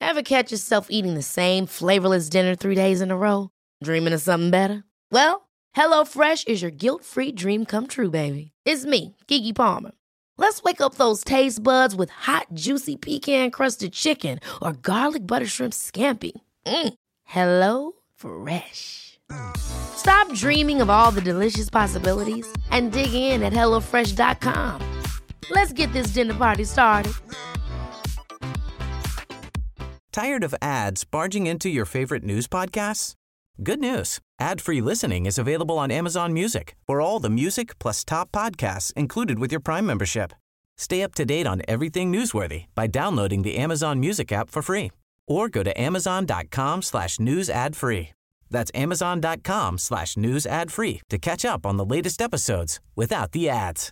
Ever catch yourself eating the same flavorless dinner 3 days in a row? Dreaming of something better? Well, HelloFresh is your guilt-free dream come true, baby. It's me, Keke Palmer. Let's wake up those taste buds with hot, juicy pecan-crusted chicken or garlic butter shrimp scampi. Hello Fresh. Stop dreaming of all the delicious possibilities and dig in at HelloFresh.com. Let's get this dinner party started. Tired of ads barging into your favorite news podcasts? Good news. Ad-free listening is available on Amazon Music for all the music plus top podcasts included with your Prime membership. Stay up to date on everything newsworthy by downloading the Amazon Music app for free or go to amazon.com/news ad free. That's amazon.com/news ad free to catch up on the latest episodes without the ads.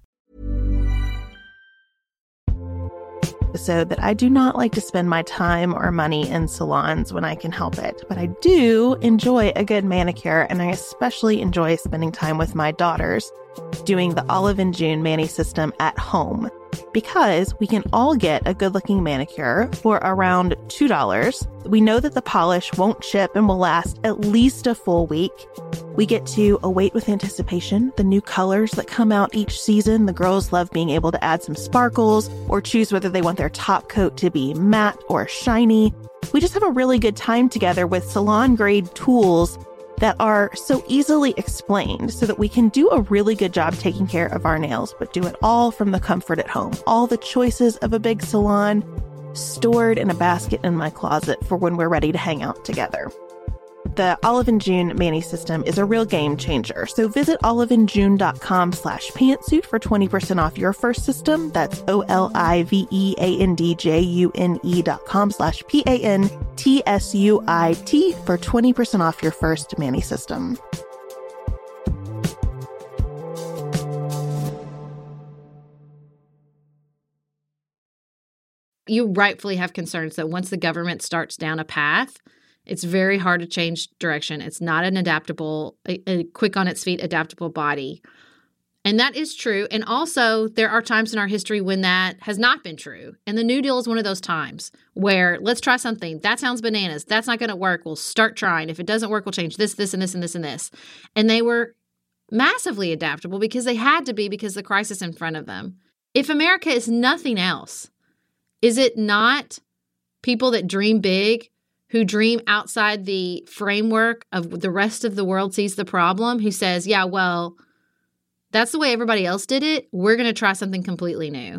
So that I do not like to spend my time or money in salons when I can help it, but I do enjoy a good manicure, and I especially enjoy spending time with my daughters doing the Olive & June Mani system at home, because we can all get a good-looking manicure for around $2. We know that the polish won't chip and will last at least a full week. We get to await with anticipation the new colors that come out each season. The girls love being able to add some sparkles or choose whether they want their top coat to be matte or shiny. We just have a really good time together with salon-grade tools that are so easily explained so that we can do a really good job taking care of our nails, but do it all from the comfort at home. All the choices of a big salon stored in a basket in my closet for when we're ready to hang out together. The Olive & June Mani system is a real game changer. So visit oliveandjune.com/pantsuit for 20% off your first system. That's oliveandjune.com/pantsuit for 20% off your first Mani system. You rightfully have concerns that once the government starts down a path, it's very hard to change direction. It's not an adaptable, a quick on its feet, adaptable body. And that is true. And also, there are times in our history when that has not been true. And the New Deal is one of those times where let's try something. That sounds bananas. That's not going to work. We'll start trying. If it doesn't work, we'll change this, this, and this, and this, and this. And they were massively adaptable because they had to be, because the crisis in front of them. If America is nothing else, is it not people that dream big, who dream outside the framework of the rest of the world sees the problem, who says, yeah, well, that's the way everybody else did it. We're going to try something completely new.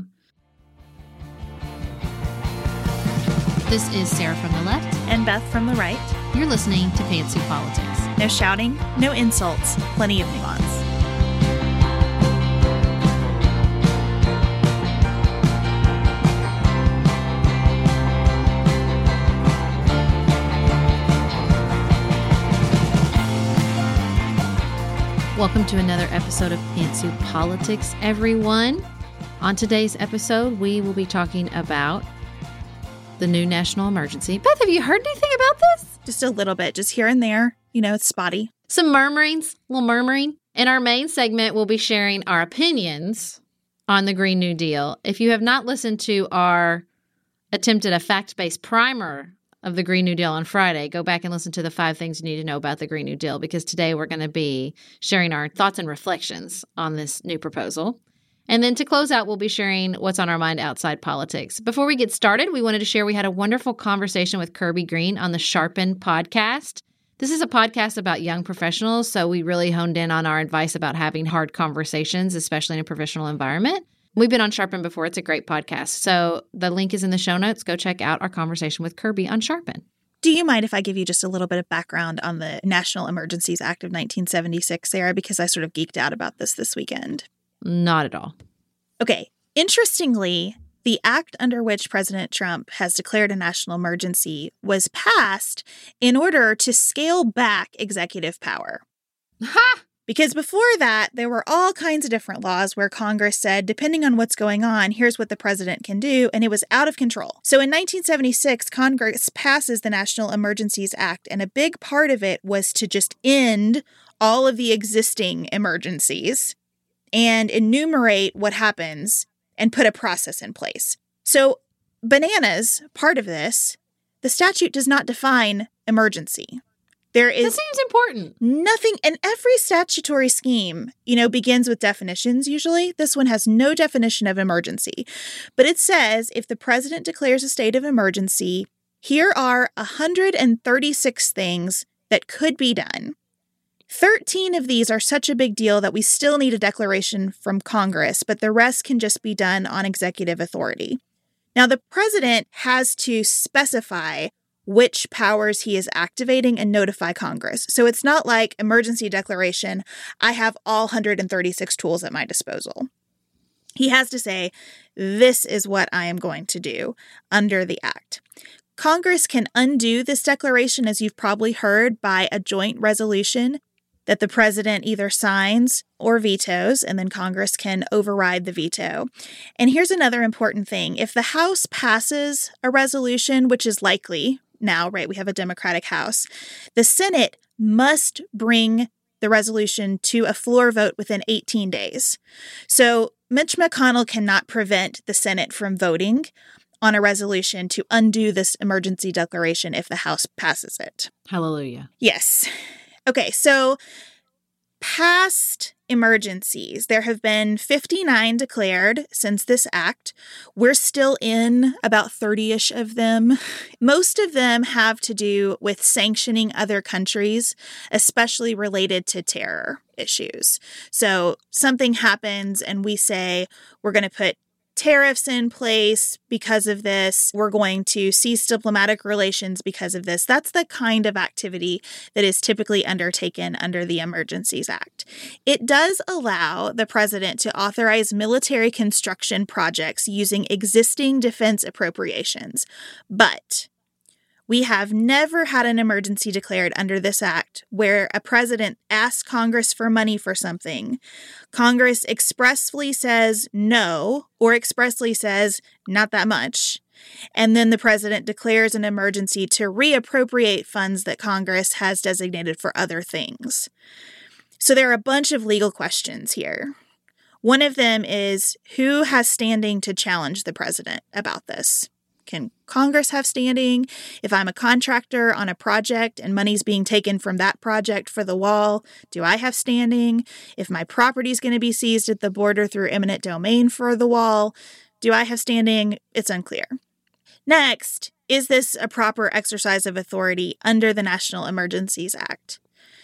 This is Sarah from the left. And Beth from the right. You're listening to Pantsuit Politics. No shouting, no insults, plenty of nuance. Welcome to another episode of Pantsuit Politics, everyone. On today's episode, we will be talking about the new national emergency. Beth, have you heard anything about this? Just a little bit, just here and there. You know, it's spotty. Some murmurings, a little murmuring. In our main segment, we'll be sharing our opinions on the Green New Deal. If you have not listened to our attempt at a fact-based primer of the Green New Deal on Friday, go back and listen to the 5 things you need to know about the Green New Deal, because today we're going to be sharing our thoughts and reflections on this new proposal. And then to close out, we'll be sharing what's on our mind outside politics. Before we get started, we wanted to share we had a wonderful conversation with Kirby Green on the Sharpen podcast. This is a podcast about young professionals, so we really honed in on our advice about having hard conversations, especially in a professional environment. We've been on Sharpen before. It's a great podcast. So the link is in the show notes. Go check out our conversation with Kirby on Sharpen. Do you mind if I give you just a little bit of background on the National Emergencies Act of 1976, Sarah? Because I sort of geeked out about this weekend. Not at all. Okay. Interestingly, the act under which President Trump has declared a national emergency was passed in order to scale back executive power. Ha! Because before that, there were all kinds of different laws where Congress said, depending on what's going on, here's what the president can do, and it was out of control. So in 1976, Congress passes the National Emergencies Act, and a big part of it was to just end all of the existing emergencies and enumerate what happens and put a process in place. So bananas, part of this, the statute does not define emergency. There is That seems important. nothing, and every statutory scheme, begins with definitions usually. This one has no definition of emergency. But it says if the president declares a state of emergency, here are 136 things that could be done. 13 of these are such a big deal that we still need a declaration from Congress, but the rest can just be done on executive authority. Now, the president has to specify which powers he is activating and notify Congress. So it's not like emergency declaration, I have all 136 tools at my disposal. He has to say, this is what I am going to do under the act. Congress can undo this declaration, as you've probably heard, by a joint resolution that the president either signs or vetoes, and then Congress can override the veto. And here's another important thing. If the House passes a resolution, which is likely now, right, we have a Democratic House, the Senate must bring the resolution to a floor vote within 18 days. So Mitch McConnell cannot prevent the Senate from voting on a resolution to undo this emergency declaration if the House passes it. Hallelujah. Yes. Okay, so past emergencies, there have been 59 declared since this act. We're still in about 30-ish of them. Most of them have to do with sanctioning other countries, especially related to terror issues. So something happens and we say, we're going to put tariffs in place because of this. We're going to cease diplomatic relations because of this. That's the kind of activity that is typically undertaken under the Emergencies Act. It does allow the president to authorize military construction projects using existing defense appropriations, but we have never had an emergency declared under this act where a president asks Congress for money for something. Congress expressly says no, or expressly says not that much. And then the president declares an emergency to reappropriate funds that Congress has designated for other things. So there are a bunch of legal questions here. One of them is, who has standing to challenge the president about this? Can Congress have standing? If I'm a contractor on a project and money's being taken from that project for the wall, do I have standing? If my property is going to be seized at the border through eminent domain for the wall, do I have standing? It's unclear. Next, is this a proper exercise of authority under the National Emergencies Act?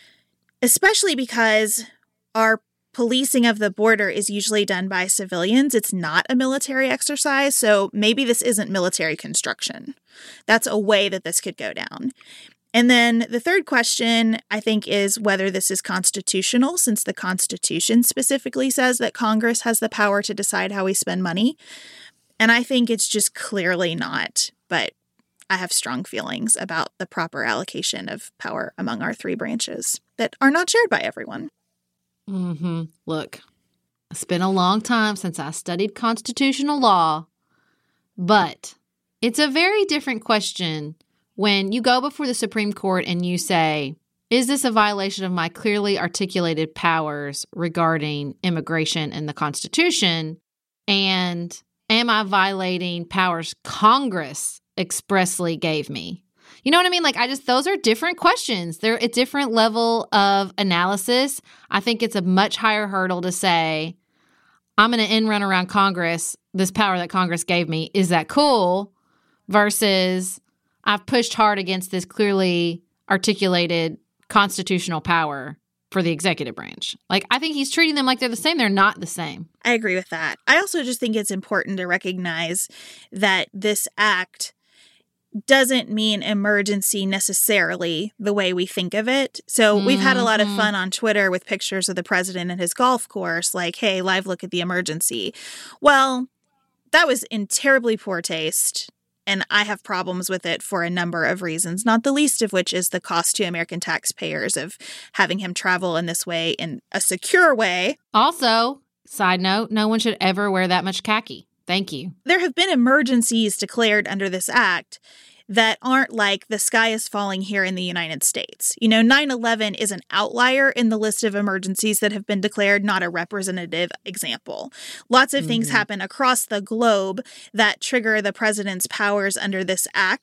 Especially because our policing of the border is usually done by civilians. It's not a military exercise, so maybe this isn't military construction. That's a way that this could go down. And then the third question, I think, is whether this is constitutional, since the Constitution specifically says that Congress has the power to decide how we spend money. And I think it's just clearly not, but I have strong feelings about the proper allocation of power among our three branches that are not shared by everyone. Look, it's been a long time since I studied constitutional law, but it's a very different question when you go before the Supreme Court and you say, is this a violation of my clearly articulated powers regarding immigration and the Constitution? And am I violating powers Congress expressly gave me? You know what I mean? Like, those are different questions. They're a different level of analysis. I think it's a much higher hurdle to say, I'm going to end run around Congress, this power that Congress gave me. Is that cool? Versus I've pushed hard against this clearly articulated constitutional power for the executive branch. Like, I think he's treating them like they're the same. They're not the same. I agree with that. I also just think it's important to recognize that this act doesn't mean emergency necessarily the way we think of it. So we've had a lot of fun on Twitter with pictures of the president and his golf course, like, hey, live look at the emergency. Well, that was in terribly poor taste, and I have problems with it for a number of reasons, not the least of which is the cost to American taxpayers of having him travel in this way, in a secure way. Also, side note, no one should ever wear that much khaki. Thank you. There have been emergencies declared under this act that aren't like the sky is falling here in the United States. 9/11 is an outlier in the list of emergencies that have been declared, not a representative example. Lots of things happen across the globe that trigger the president's powers under this act.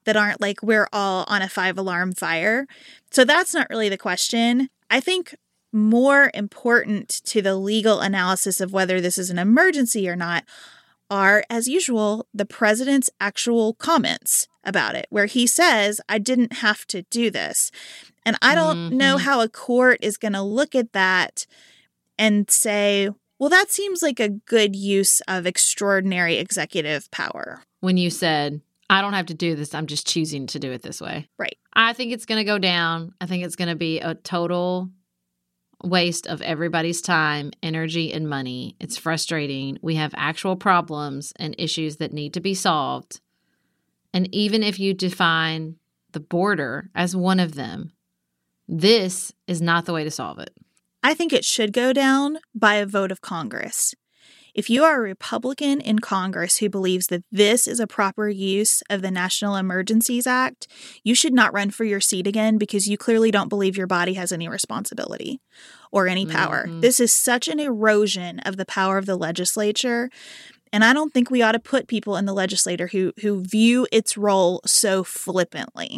that aren't like we're all on a 5-alarm fire. So that's not really the question. I think more important to the legal analysis of whether this is an emergency or not are, as usual, the president's actual comments about it, where he says, I didn't have to do this. And I don't know how a court is going to look at that and say, well, that seems like a good use of extraordinary executive power. When you said, I don't have to do this, I'm just choosing to do it this way. Right. I think it's going to go down. I think it's going to be a total waste of everybody's time, energy, and money. It's frustrating. We have actual problems and issues that need to be solved. And even if you define the border as one of them, this is not the way to solve it. I think it should go down by a vote of Congress. If you are a Republican in Congress who believes that this is a proper use of the National Emergencies Act, you should not run for your seat again because you clearly don't believe your body has any responsibility or any power. This is such an erosion of the power of the legislature. And I don't think we ought to put people in the legislature who view its role so flippantly.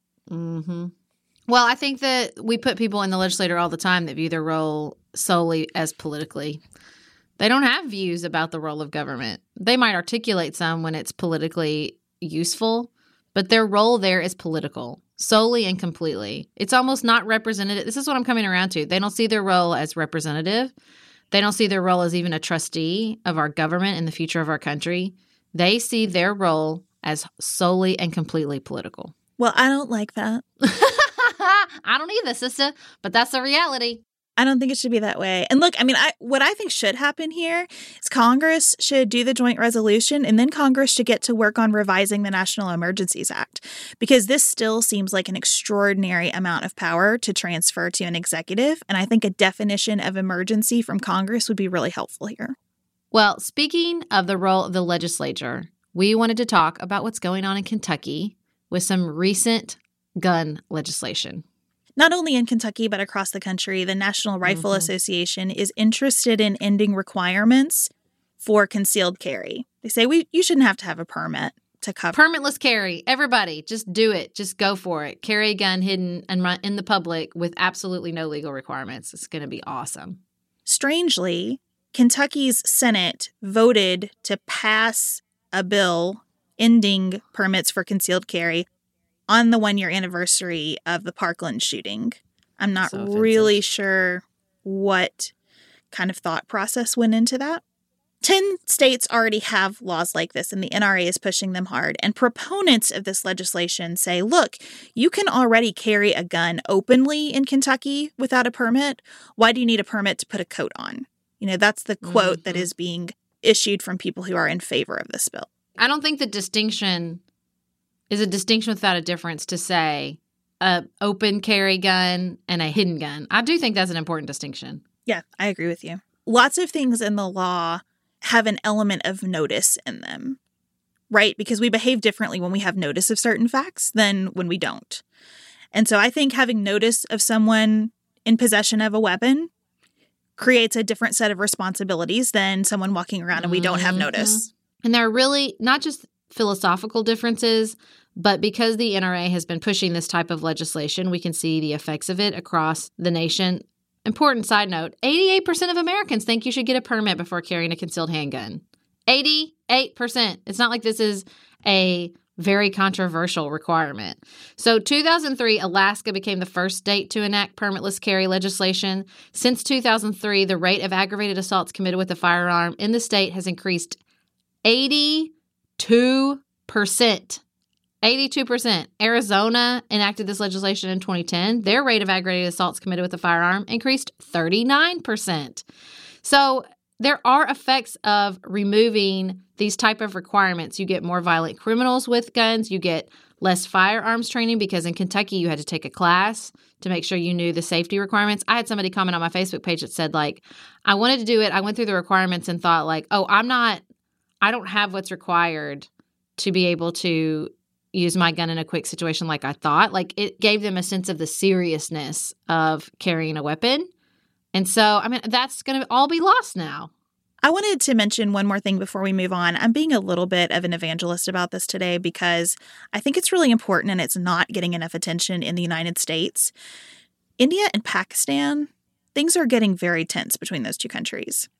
Well, I think that we put people in the legislature all the time that view their role solely as politically. They don't have views about the role of government. They might articulate some when it's politically useful, but their role there is political, solely and completely. It's almost not representative. This is what I'm coming around to. They don't see their role as representative. They don't see their role as even a trustee of our government and the future of our country. They see their role as solely and completely political. Well, I don't like that. I don't either, sister, but that's the reality. I don't think it should be that way. And look, I mean, what I think should happen here is Congress should do the joint resolution, and then Congress should get to work on revising the National Emergencies Act, because this still seems like an extraordinary amount of power to transfer to an executive. And I think a definition of emergency from Congress would be really helpful here. Well, speaking of the role of the legislature, we wanted to talk about what's going on in Kentucky with some recent gun legislation. Not only in Kentucky, but across the country, the National Rifle Association is interested in ending requirements for concealed carry. They say you shouldn't have to have a permit to cover. Permitless carry. Everybody, just do it. Just go for it. Carry a gun hidden and run in the public with absolutely no legal requirements. It's going to be awesome. Strangely, Kentucky's Senate voted to pass a bill ending permits for concealed carry on the 1-year anniversary of the Parkland shooting. I'm not really sure what kind of thought process went into that. 10 states already have laws like this, and the NRA is pushing them hard. And proponents of this legislation say, look, you can already carry a gun openly in Kentucky without a permit. Why do you need a permit to put a coat on? You know, that's the quote that is being issued from people who are in favor of this bill. I don't think the distinction is a distinction without a difference to say a open carry gun and a hidden gun. I do think that's an important distinction. Yeah, I agree with you. Lots of things in the law have an element of notice in them, right? Because we behave differently when we have notice of certain facts than when we don't. And so I think having notice of someone in possession of a weapon creates a different set of responsibilities than someone walking around and we don't have notice. And there are really not just philosophical differences, but because the NRA has been pushing this type of legislation, we can see the effects of it across the nation. Important side note, 88% of Americans think you should get a permit before carrying a concealed handgun. 88%. It's not like this is a very controversial requirement. So 2003, Alaska became the first state to enact permitless carry legislation. Since 2003, the rate of aggravated assaults committed with a firearm in the state has increased 82%. 82%. Arizona enacted this legislation in 2010. Their rate of aggravated assaults committed with a firearm increased 39%. So there are effects of removing these type of requirements. You get more violent criminals with guns. You get less firearms training because in Kentucky you had to take a class to make sure you knew the safety requirements. I had somebody comment on my Facebook page that said, like, I wanted to do it. I went through the requirements and thought, like, oh, I don't have what's required to be able to use my gun in a quick situation like I thought. Like, it gave them a sense of the seriousness of carrying a weapon. And so, I mean, that's going to all be lost now. I wanted to mention one more thing before we move on. I'm being a little bit of an evangelist about this today because I think it's really important and it's not getting enough attention in the United States. India and Pakistan, things are getting very tense between those two countries.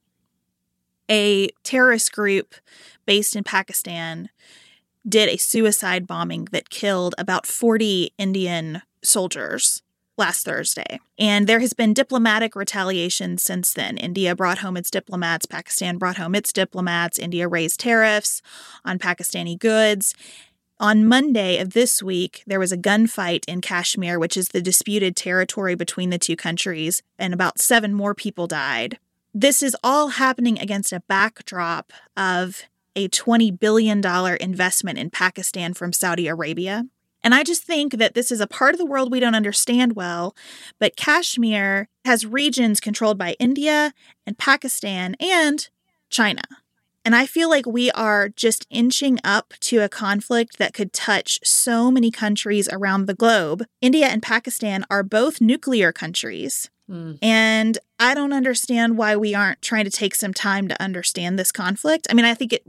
A terrorist group based in Pakistan did a suicide bombing that killed about 40 Indian soldiers last Thursday. And there has been diplomatic retaliation since then. India brought home its diplomats. Pakistan brought home its diplomats. India raised tariffs on Pakistani goods. On Monday of this week, there was a gunfight in Kashmir, which is the disputed territory between the two countries, and about 7 more people died. This is all happening against a backdrop of a $20 billion investment in Pakistan from Saudi Arabia. And I just think that this is a part of the world we don't understand well, but Kashmir has regions controlled by India and Pakistan and China. And I feel like we are just inching up to a conflict that could touch so many countries around the globe. India and Pakistan are both nuclear countries. And I don't understand why we aren't trying to take some time to understand this conflict. I mean,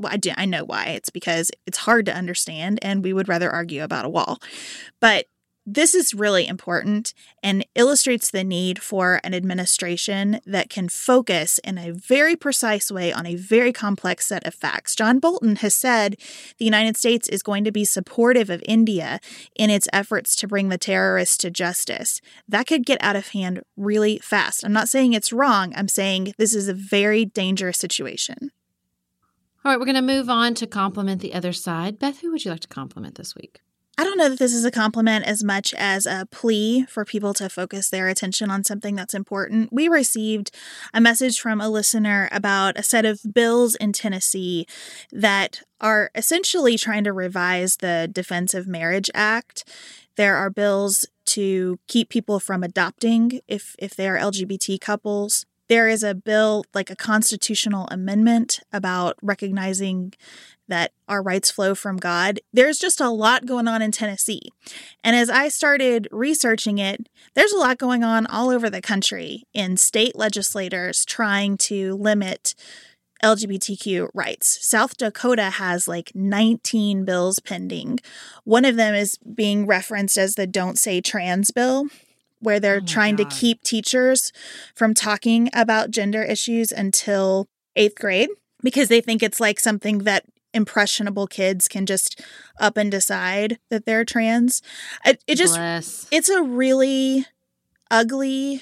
I know why. It's because it's hard to understand and we would rather argue about a wall. But this is really important and illustrates the need for an administration that can focus in a very precise way on a very complex set of facts. John Bolton has said the United States is going to be supportive of India in its efforts to bring the terrorists to justice. That could get out of hand really fast. I'm not saying it's wrong. I'm saying this is a very dangerous situation. All right, we're going to move on to compliment the other side. Beth, who would you like to compliment this week? I don't know that this is a compliment as much as a plea for people to focus their attention on something that's important. We received a message from a listener about a set of bills in Tennessee that are essentially trying to revise the Defense of Marriage Act. There are bills to keep people from adopting if they are LGBT couples. There is a bill, like a constitutional amendment about recognizing that our rights flow from God. There's just a lot going on in Tennessee. And as I started researching it, there's a lot going on all over the country in state legislators trying to limit LGBTQ rights. South Dakota has like 19 bills pending. One of them is being referenced as the Don't Say Trans bill, where they're trying to keep teachers from talking about gender issues until 8th grade because they think it's like something that impressionable kids can just up and decide that they're trans. It's a really ugly,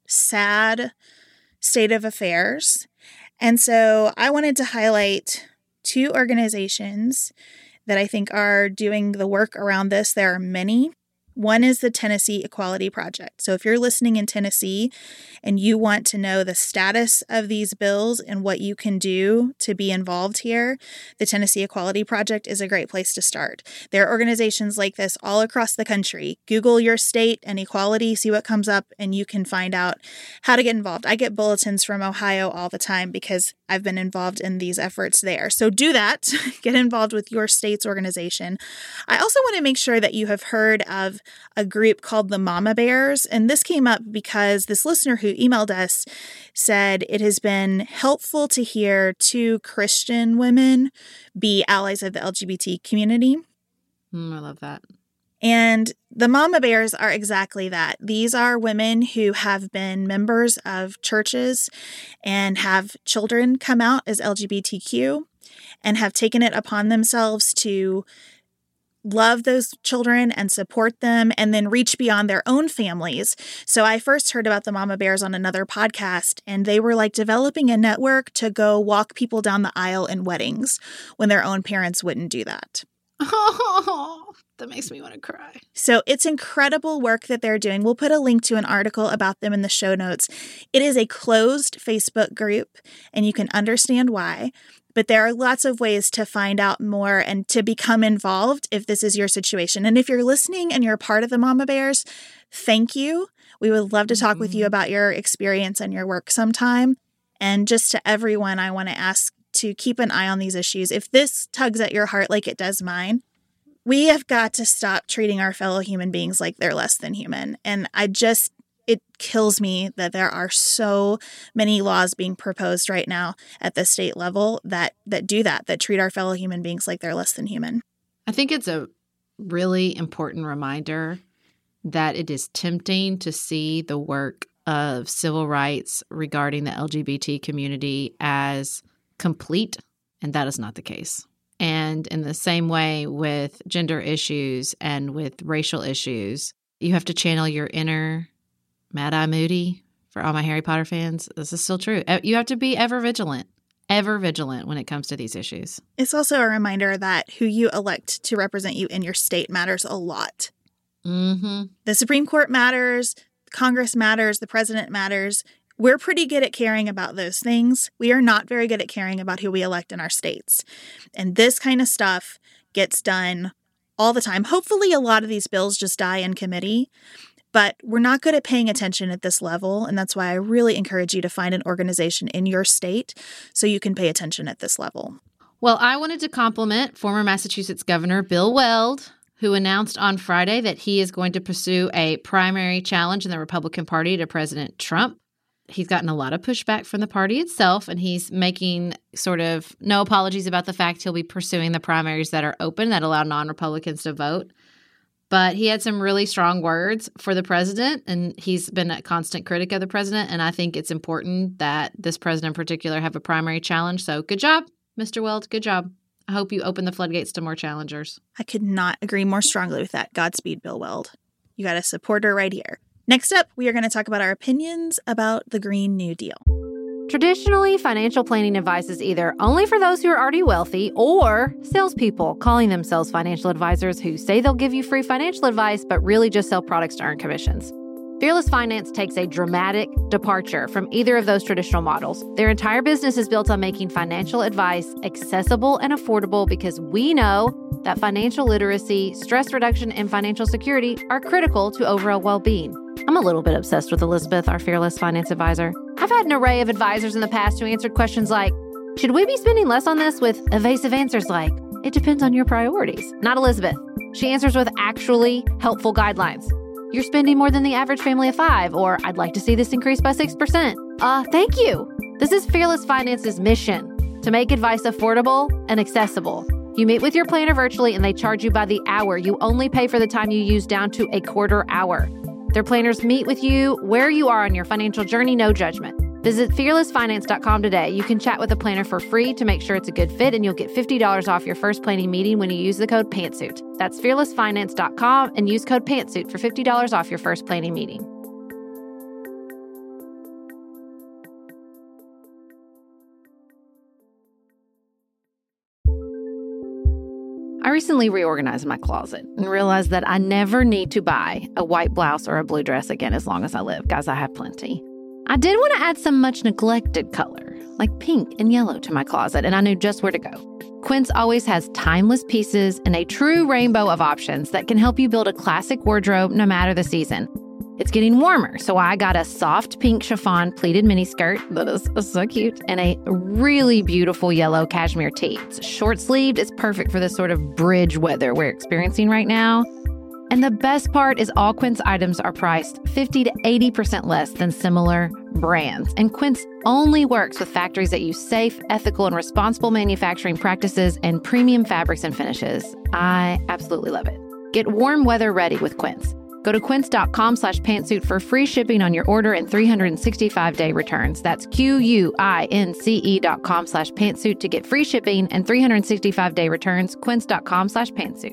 sad state of affairs. And so I wanted to highlight 2 organizations that I think are doing the work around this. There are many. One is the Tennessee Equality Project. So if you're listening in Tennessee and you want to know the status of these bills and what you can do to be involved here, the Tennessee Equality Project is a great place to start. There are organizations like this all across the country. Google your state and equality, see what comes up, and you can find out how to get involved. I get bulletins from Ohio all the time because I've been involved in these efforts there. So do that. Get involved with your state's organization. I also want to make sure that you have heard of a group called the Mama Bears. And this came up because this listener who emailed us said it has been helpful to hear 2 Christian women be allies of the LGBT community. I love that. And the Mama Bears are exactly that. These are women who have been members of churches and have children come out as LGBTQ and have taken it upon themselves to love those children and support them and then reach beyond their own families. So I first heard about the Mama Bears on another podcast, and they were like developing a network to go walk people down the aisle in weddings when their own parents wouldn't do that. Oh, that makes me want to cry. So it's incredible work that they're doing. We'll put a link to an article about them in the show notes. It is a closed Facebook group, and you can understand why. But there are lots of ways to find out more and to become involved if this is your situation. And if you're listening and you're a part of the Mama Bears, thank you. We would love to talk with you about your experience and your work sometime. And just to everyone, I want to ask to keep an eye on these issues. If this tugs at your heart like it does mine, we have got to stop treating our fellow human beings like they're less than human. And It kills me that there are so many laws being proposed right now at the state level that do that treat our fellow human beings like they're less than human. I think it's a really important reminder that it is tempting to see the work of civil rights regarding the LGBT community as complete, and that is not the case. And in the same way with gender issues and with racial issues, you have to channel your inner Mad-Eye Moody. For all my Harry Potter fans, this is still true. You have to be ever vigilant when it comes to these issues. It's also a reminder that who you elect to represent you in your state matters a lot. Mm-hmm. The Supreme Court matters, Congress matters, the president matters. We're pretty good at caring about those things. We are not very good at caring about who we elect in our states. And this kind of stuff gets done all the time. Hopefully, a lot of these bills just die in committee. But we're not good at paying attention at this level, and that's why I really encourage you to find an organization in your state so you can pay attention at this level. Well, I wanted to compliment former Massachusetts Governor Bill Weld, who announced on Friday that he is going to pursue a primary challenge in the Republican Party to President Trump. He's gotten a lot of pushback from the party itself, and he's making sort of no apologies about the fact he'll be pursuing the primaries that are open that allow non-Republicans to vote. But he had some really strong words for the president, and he's been a constant critic of the president. And I think it's important that this president in particular have a primary challenge. So good job, Mr. Weld. Good job. I hope you open the floodgates to more challengers. I could not agree more strongly with that. Godspeed, Bill Weld. You got a supporter right here. Next up, we are going to talk about our opinions about the Green New Deal. Traditionally, financial planning advice is either only for those who are already wealthy or salespeople calling themselves financial advisors who say they'll give you free financial advice but really just sell products to earn commissions. Fearless Finance takes a dramatic departure from either of those traditional models. Their entire business is built on making financial advice accessible and affordable because we know that financial literacy, stress reduction, and financial security are critical to overall well-being. I'm a little bit obsessed with Elizabeth, our Fearless Finance advisor. I've had an array of advisors in the past who answered questions like, should we be spending less on this, with evasive answers like, it depends on your priorities. Not Elizabeth. She answers with actually helpful guidelines. You're spending more than the average family of 5, or I'd like to see this increase by 6%. Thank you. This is Fearless Finance's mission, to make advice affordable and accessible. You meet with your planner virtually and they charge you by the hour. You only pay for the time you use down to a quarter hour. Their planners meet with you where you are on your financial journey, no judgment. Visit fearlessfinance.com today. You can chat with a planner for free to make sure it's a good fit, and you'll get $50 off your first planning meeting when you use the code PANTSUIT. That's fearlessfinance.com and use code PANTSUIT for $50 off your first planning meeting. I recently reorganized my closet and realized that I never need to buy a white blouse or a blue dress again as long as I live. Guys, I have plenty. I did want to add some much neglected color, like pink and yellow, to my closet, and I knew just where to go. Quince always has timeless pieces and a true rainbow of options that can help you build a classic wardrobe no matter the season. It's getting warmer, so I got a soft pink chiffon pleated miniskirt that is so cute, and a really beautiful yellow cashmere tee. It's short-sleeved. It's perfect for this sort of bridge weather we're experiencing right now. And the best part is all Quince items are priced 50 to 80% less than similar brands. And Quince only works with factories that use safe, ethical, and responsible manufacturing practices and premium fabrics and finishes. I absolutely love it. Get warm weather ready with Quince. Go to quince.com/pantsuit for free shipping on your order and 365-day returns. That's QUINCE.com/pantsuit to get free shipping and 365-day returns. Quince.com/pantsuit.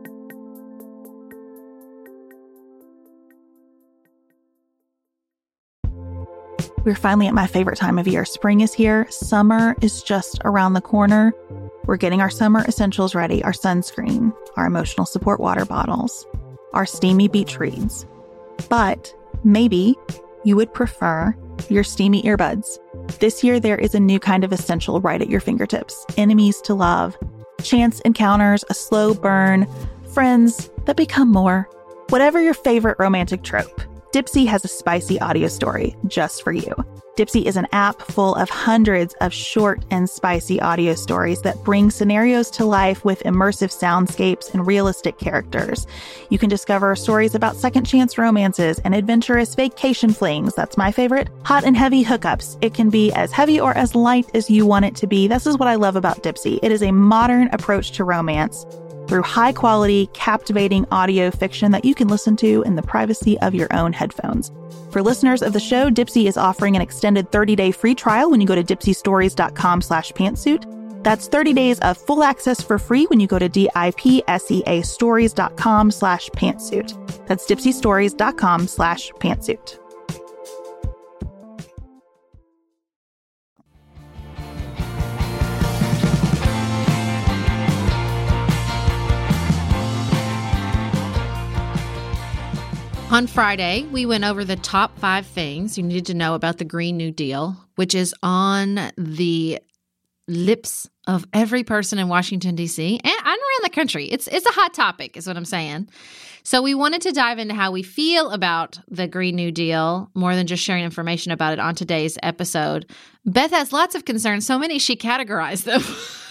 We're finally at my favorite time of year. Spring is here. Summer is just around the corner. We're getting our summer essentials ready: our sunscreen, our emotional support water bottles, our steamy beach reads. But maybe you would prefer your steamy earbuds. This year, there is a new kind of essential right at your fingertips. Enemies to love, chance encounters, a slow burn, friends that become more. Whatever your favorite romantic trope, Dipsea has a spicy audio story just for you. Dipsea is an app full of hundreds of short and spicy audio stories that bring scenarios to life with immersive soundscapes and realistic characters. You can discover stories about second chance romances and adventurous vacation flings. That's my favorite. Hot and heavy hookups. It can be as heavy or as light as you want it to be. This is what I love about Dipsea. It is a modern approach to romance through high-quality, captivating audio fiction that you can listen to in the privacy of your own headphones. For listeners of the show, Dipsea is offering an extended 30-day free trial when you go to dipseastories.com/pantsuit. That's 30 days of full access for free when you go to dipseastories.com/pantsuit. That's dipseastories.com/pantsuit. On Friday, we went over the top 5 things you needed to know about the Green New Deal, which is on the lips of every person in Washington, D.C., and around the country. It's a hot topic, is what I'm saying. So we wanted to dive into how we feel about the Green New Deal, more than just sharing information about it on today's episode. Beth has lots of concerns, so many she categorized them.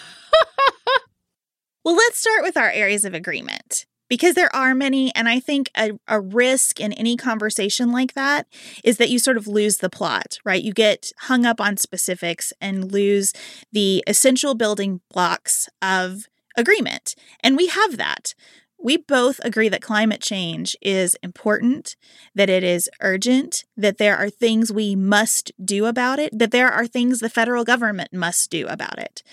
Well, let's start with our areas of agreement, because there are many, and I think a risk in any conversation like that is that you sort of lose the plot, right? You get hung up on specifics and lose the essential building blocks of agreement. And we have that. We both agree that climate change is important, that it is urgent, that there are things we must do about it, that there are things the federal government must do about it.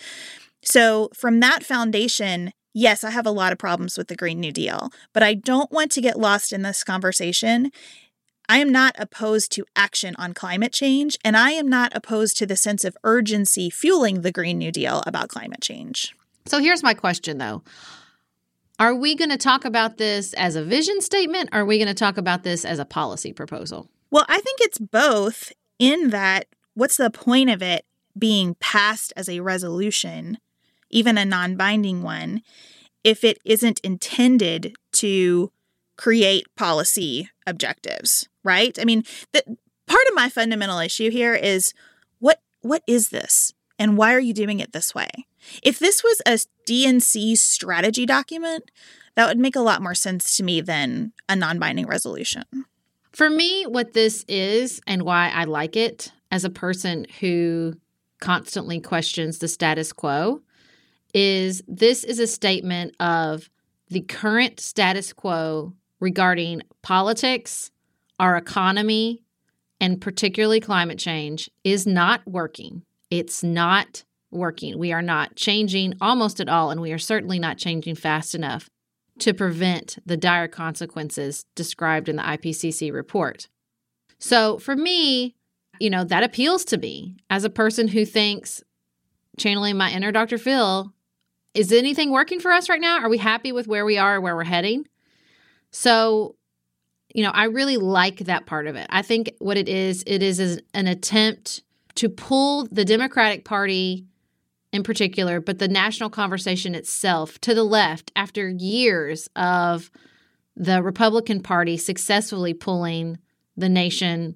So from that foundation, yes, I have a lot of problems with the Green New Deal, but I don't want to get lost in this conversation. I am not opposed to action on climate change, and I am not opposed to the sense of urgency fueling the Green New Deal about climate change. So here's my question, though. Are we going to talk about this as a vision statement, or are we going to talk about this as a policy proposal? Well, I think it's both, in that what's the point of it being passed as a resolution, even a non-binding one, if it isn't intended to create policy objectives, right? I mean, part of my fundamental issue here is what is this? And why are you doing it this way? If this was a DNC strategy document, that would make a lot more sense to me than a non-binding resolution. For me, what this is and why I like it as a person who constantly questions the status quo is this is a statement of the current status quo regarding politics, our economy, and particularly climate change is not working. It's not working. We are not changing almost at all, and we are certainly not changing fast enough to prevent the dire consequences described in the IPCC report. So for me, that appeals to me as a person who thinks, channeling my inner Dr. Phil, is anything working for us right now? Are we happy with where we are or where we're heading? So, I really like that part of it. I think what it is an attempt to pull the Democratic Party in particular, but the national conversation itself to the left after years of the Republican Party successfully pulling the nation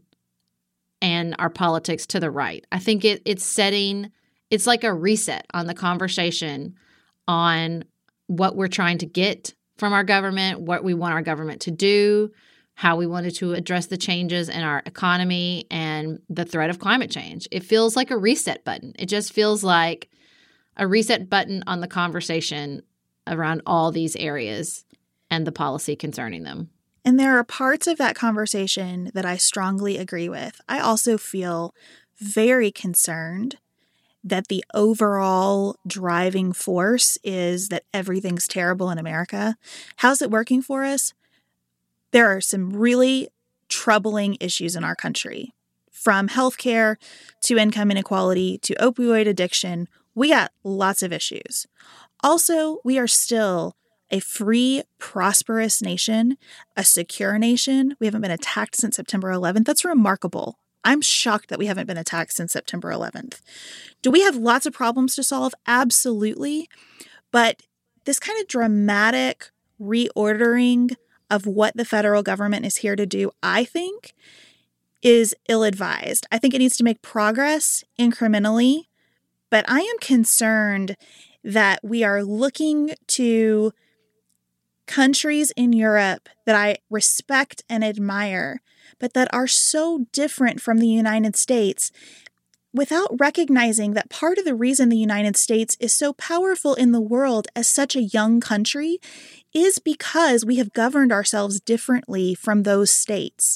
and our politics to the right. I think it's like a reset on the conversation on what we're trying to get from our government, what we want our government to do, how we wanted to address the changes in our economy and the threat of climate change. It feels like a reset button. It just feels like a reset button on the conversation around all these areas and the policy concerning them. And there are parts of that conversation that I strongly agree with. I also feel very concerned that the overall driving force is that everything's terrible in America. How's it working for us? There are some really troubling issues in our country, from healthcare to income inequality to opioid addiction. We got lots of issues. Also, we are still a free, prosperous nation, a secure nation. We haven't been attacked since September 11th. That's remarkable. I'm shocked that we haven't been attacked since September 11th. Do we have lots of problems to solve? Absolutely. But this kind of dramatic reordering of what the federal government is here to do, I think, is ill-advised. I think it needs to make progress incrementally, but I am concerned that we are looking to countries in Europe that I respect and admire, but that are so different from the United States, without recognizing that part of the reason the United States is so powerful in the world as such a young country is because we have governed ourselves differently from those states.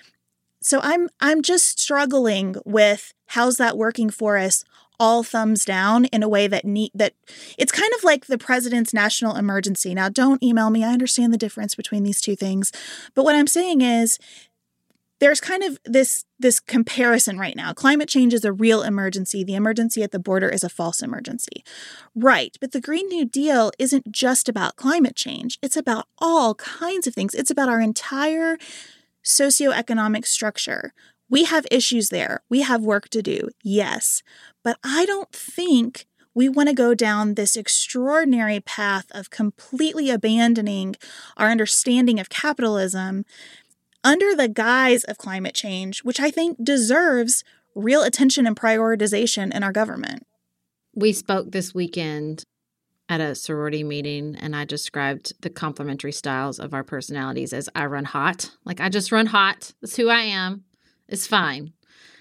So I'm just struggling with how's that working for us, all thumbs down, in a way that it's kind of like the president's national emergency. Now, don't email me. I understand the difference between these two things. But what I'm saying is there's kind of this comparison right now. Climate change is a real emergency. The emergency at the border is a false emergency. Right. But the Green New Deal isn't just about climate change. It's about all kinds of things. It's about our entire socioeconomic structure. We have issues there. We have work to do, yes. But I don't think we want to go down this extraordinary path of completely abandoning our understanding of capitalism under the guise of climate change, which I think deserves real attention and prioritization in our government. We spoke this weekend at a sorority meeting, and I described the complementary styles of our personalities as I run hot. Like, I just run hot. That's who I am. It's fine.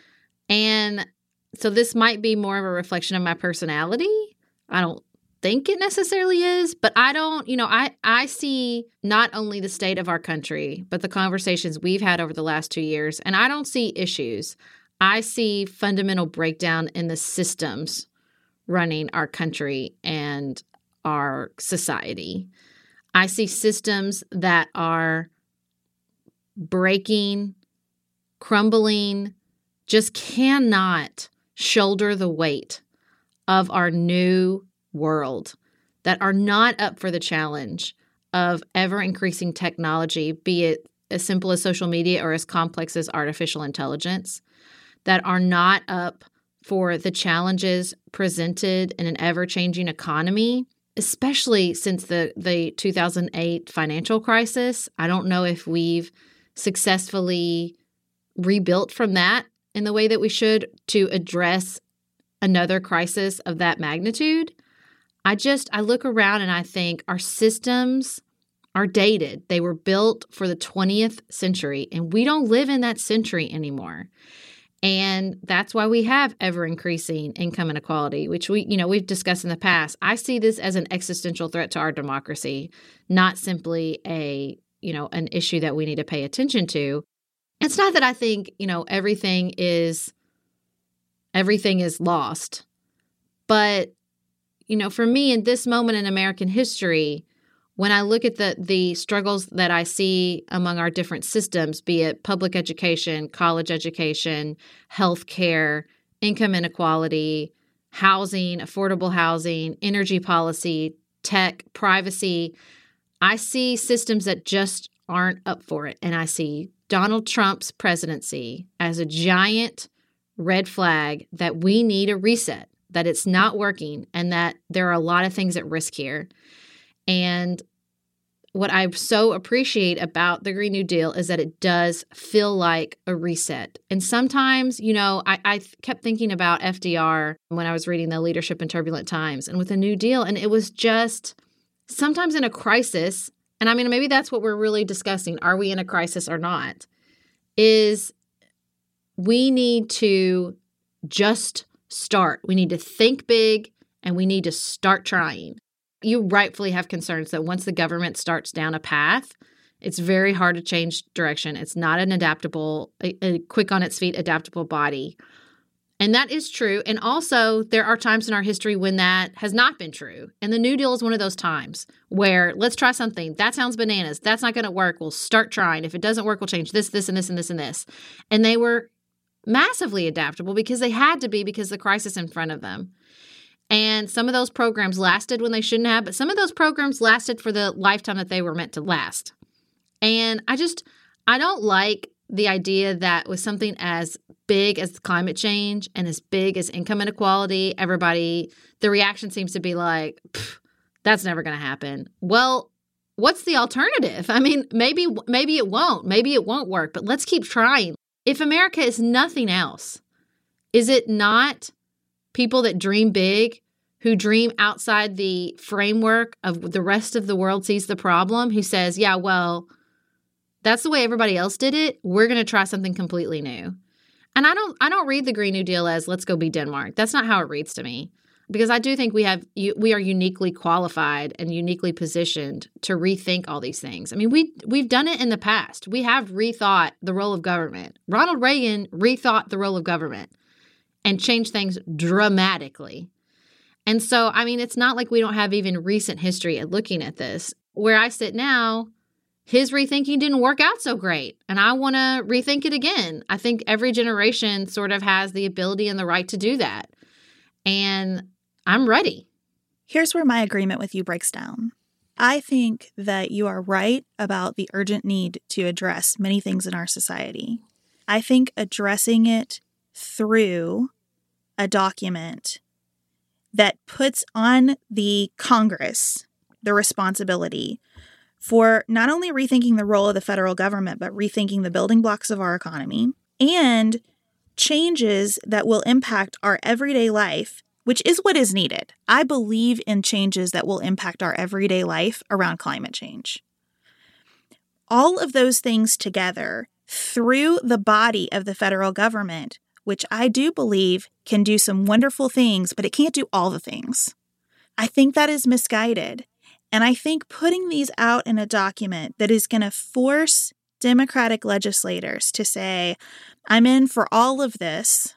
And so this might be more of a reflection of my personality. I don't think it necessarily is, but I see not only the state of our country, but the conversations we've had over the last 2 years, and I don't see issues. I see fundamental breakdown in the systems running our country and our society. I see systems that are breaking, crumbling, just cannot shoulder the weight of our new world, that are not up for the challenge of ever-increasing technology, be it as simple as social media or as complex as artificial intelligence, that are not up for the challenges presented in an ever-changing economy, especially since the 2008 financial crisis. I don't know if we've successfully rebuilt from that in the way that we should to address another crisis of that magnitude. I look around and I think our systems are dated. They were built for the 20th century, and we don't live in that century anymore. And that's why we have ever-increasing income inequality, which we've discussed in the past. I see this as an existential threat to our democracy, not simply an issue that we need to pay attention to. It's not that I think, everything is lost. But, for me, in this moment in American history, when I look at the struggles that I see among our different systems, be it public education, college education, healthcare, income inequality, housing, affordable housing, energy policy, tech, privacy, I see systems that just aren't up for it. And I see Donald Trump's presidency as a giant red flag that we need a reset, that it's not working, and that there are a lot of things at risk here. And what I so appreciate about the Green New Deal is that it does feel like a reset. And sometimes, I kept thinking about FDR when I was reading The Leadership in Turbulent Times and with the New Deal. And it was just sometimes in a crisis, and I mean, maybe that's what we're really discussing. Are we in a crisis or not? Is we need to just start. We need to think big, and we need to start trying. You rightfully have concerns that once the government starts down a path, it's very hard to change direction. It's not an adaptable, a quick on its feet, adaptable body. And that is true. And also, there are times in our history when that has not been true. And the New Deal is one of those times where let's try something. That sounds bananas. That's not going to work. We'll start trying. If it doesn't work, we'll change this, this, and this, and this, and this. And they were massively adaptable because they had to be, because the crisis in front of them. And some of those programs lasted when they shouldn't have, but some of those programs lasted for the lifetime that they were meant to last. And I don't like the idea that with something as big as climate change and as big as income inequality, the reaction seems to be like, that's never going to happen. Well, what's the alternative? I mean, maybe it won't. Maybe it won't work, but let's keep trying. If America is nothing else, is it not people that dream big, who dream outside the framework of the rest of the world sees the problem, who says, yeah, well, that's the way everybody else did it. We're going to try something completely new. And I don't read the Green New Deal as let's go be Denmark. That's not how it reads to me. Because I do think we are uniquely qualified and uniquely positioned to rethink all these things. I mean, we've done it in the past. We have rethought the role of government. Ronald Reagan rethought the role of government and changed things dramatically. And so, I mean, it's not like we don't have even recent history at looking at this. Where I sit now, his rethinking didn't work out so great, and I want to rethink it again. I think every generation sort of has the ability and the right to do that. And I'm ready. Here's where my agreement with you breaks down. I think that you are right about the urgent need to address many things in our society. I think addressing it through a document that puts on the Congress the responsibility for not only rethinking the role of the federal government, but rethinking the building blocks of our economy and changes that will impact our everyday life, which is what is needed. I believe in changes that will impact our everyday life around climate change. All of those things together through the body of the federal government, which I do believe can do some wonderful things, but it can't do all the things. I think that is misguided. And I think putting these out in a document that is going to force Democratic legislators to say, I'm in for all of this,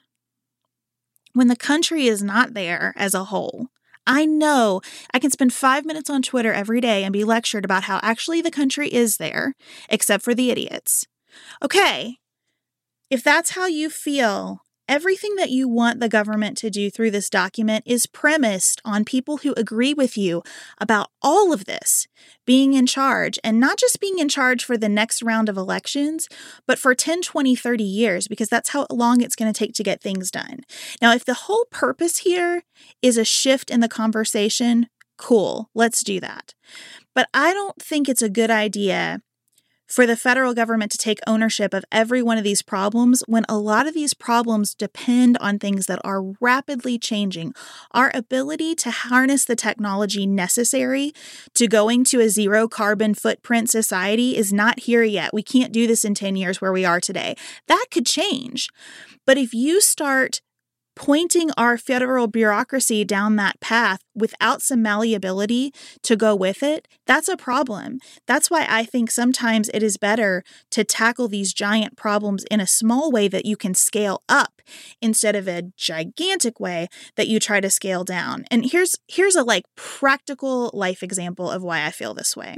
when the country is not there as a whole. I know I can spend 5 minutes on Twitter every day and be lectured about how actually the country is there, except for the idiots. Okay, if that's how you feel, everything that you want the government to do through this document is premised on people who agree with you about all of this being in charge, and not just being in charge for the next round of elections, but for 10, 20, 30 years, because that's how long it's going to take to get things done. Now, if the whole purpose here is a shift in the conversation, cool, let's do that. But I don't think it's a good idea for the federal government to take ownership of every one of these problems when a lot of these problems depend on things that are rapidly changing. Our ability to harness the technology necessary to going to a zero carbon footprint society is not here yet. We can't do this in 10 years where we are today. That could change. But if you start pointing our federal bureaucracy down that path without some malleability to go with it, that's a problem. That's why I think sometimes it is better to tackle these giant problems in a small way that you can scale up instead of a gigantic way that you try to scale down. And here's a practical life example of why I feel this way.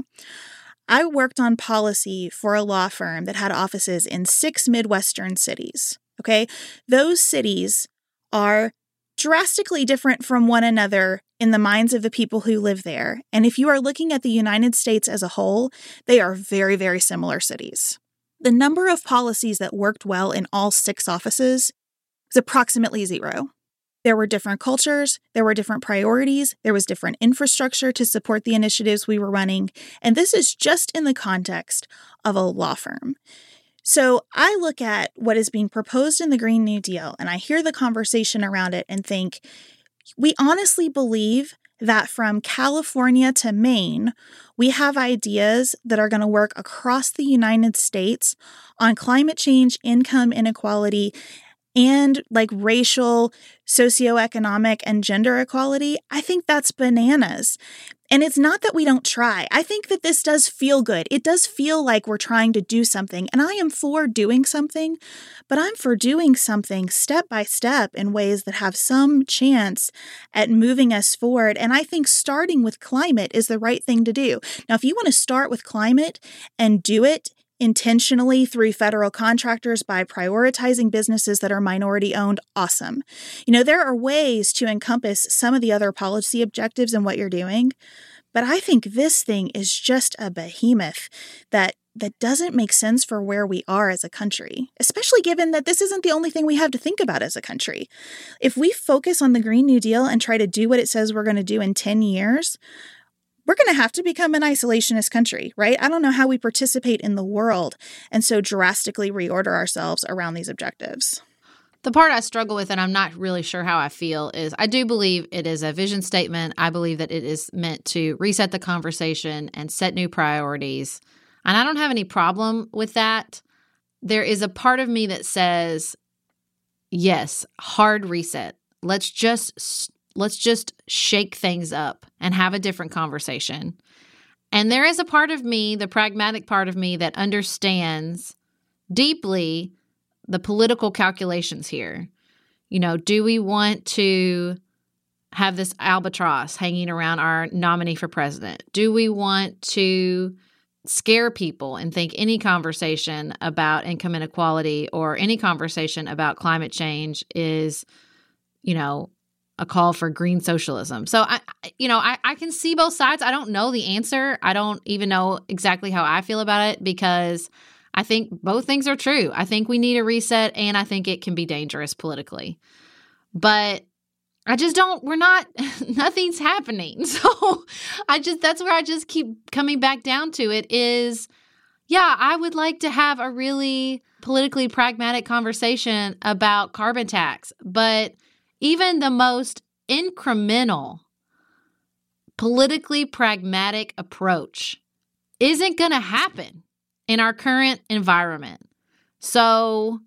I worked on policy for a law firm that had offices in 6 Midwestern cities. Okay, those cities are drastically different from one another in the minds of the people who live there. And if you are looking at the United States as a whole, they are very, very similar cities. The number of policies that worked well in all 6 offices is approximately 0. There were different cultures, there were different priorities, there was different infrastructure to support the initiatives we were running, and this is just in the context of a law firm. So I look at what is being proposed in the Green New Deal, and I hear the conversation around it and think, we honestly believe that from California to Maine, we have ideas that are going to work across the United States on climate change, income inequality, and racial, socioeconomic, and gender equality. I think that's bananas. And it's not that we don't try. I think that this does feel good. It does feel like we're trying to do something. And I am for doing something, but I'm for doing something step by step in ways that have some chance at moving us forward. And I think starting with climate is the right thing to do. Now, if you want to start with climate and do it intentionally through federal contractors by prioritizing businesses that are minority owned, awesome. There are ways to encompass some of the other policy objectives in what you're doing, but I think this thing is just a behemoth that doesn't make sense for where we are as a country, especially given that this isn't the only thing we have to think about as a country. If we focus on the Green New Deal and try to do what it says we're going to do in 10 years, we're going to have to become an isolationist country, right? I don't know how we participate in the world and so drastically reorder ourselves around these objectives. The part I struggle with, and I'm not really sure how I feel, is I do believe it is a vision statement. I believe that it is meant to reset the conversation and set new priorities. And I don't have any problem with that. There is a part of me that says, yes, hard reset. Let's just shake things up and have a different conversation. And there is a part of me, the pragmatic part of me, that understands deeply the political calculations here. You know, do we want to have this albatross hanging around our nominee for president? Do we want to scare people and think any conversation about income inequality or any conversation about climate change is, you know, a call for green socialism? So, I can see both sides. I don't know the answer. I don't even know exactly how I feel about it because I think both things are true. I think we need a reset, and I think it can be dangerous politically. But nothing's happening. So that's where I just keep coming back down to it is, yeah, I would like to have a really politically pragmatic conversation about carbon tax. But even the most incremental, politically pragmatic approach isn't going to happen in our current environment. So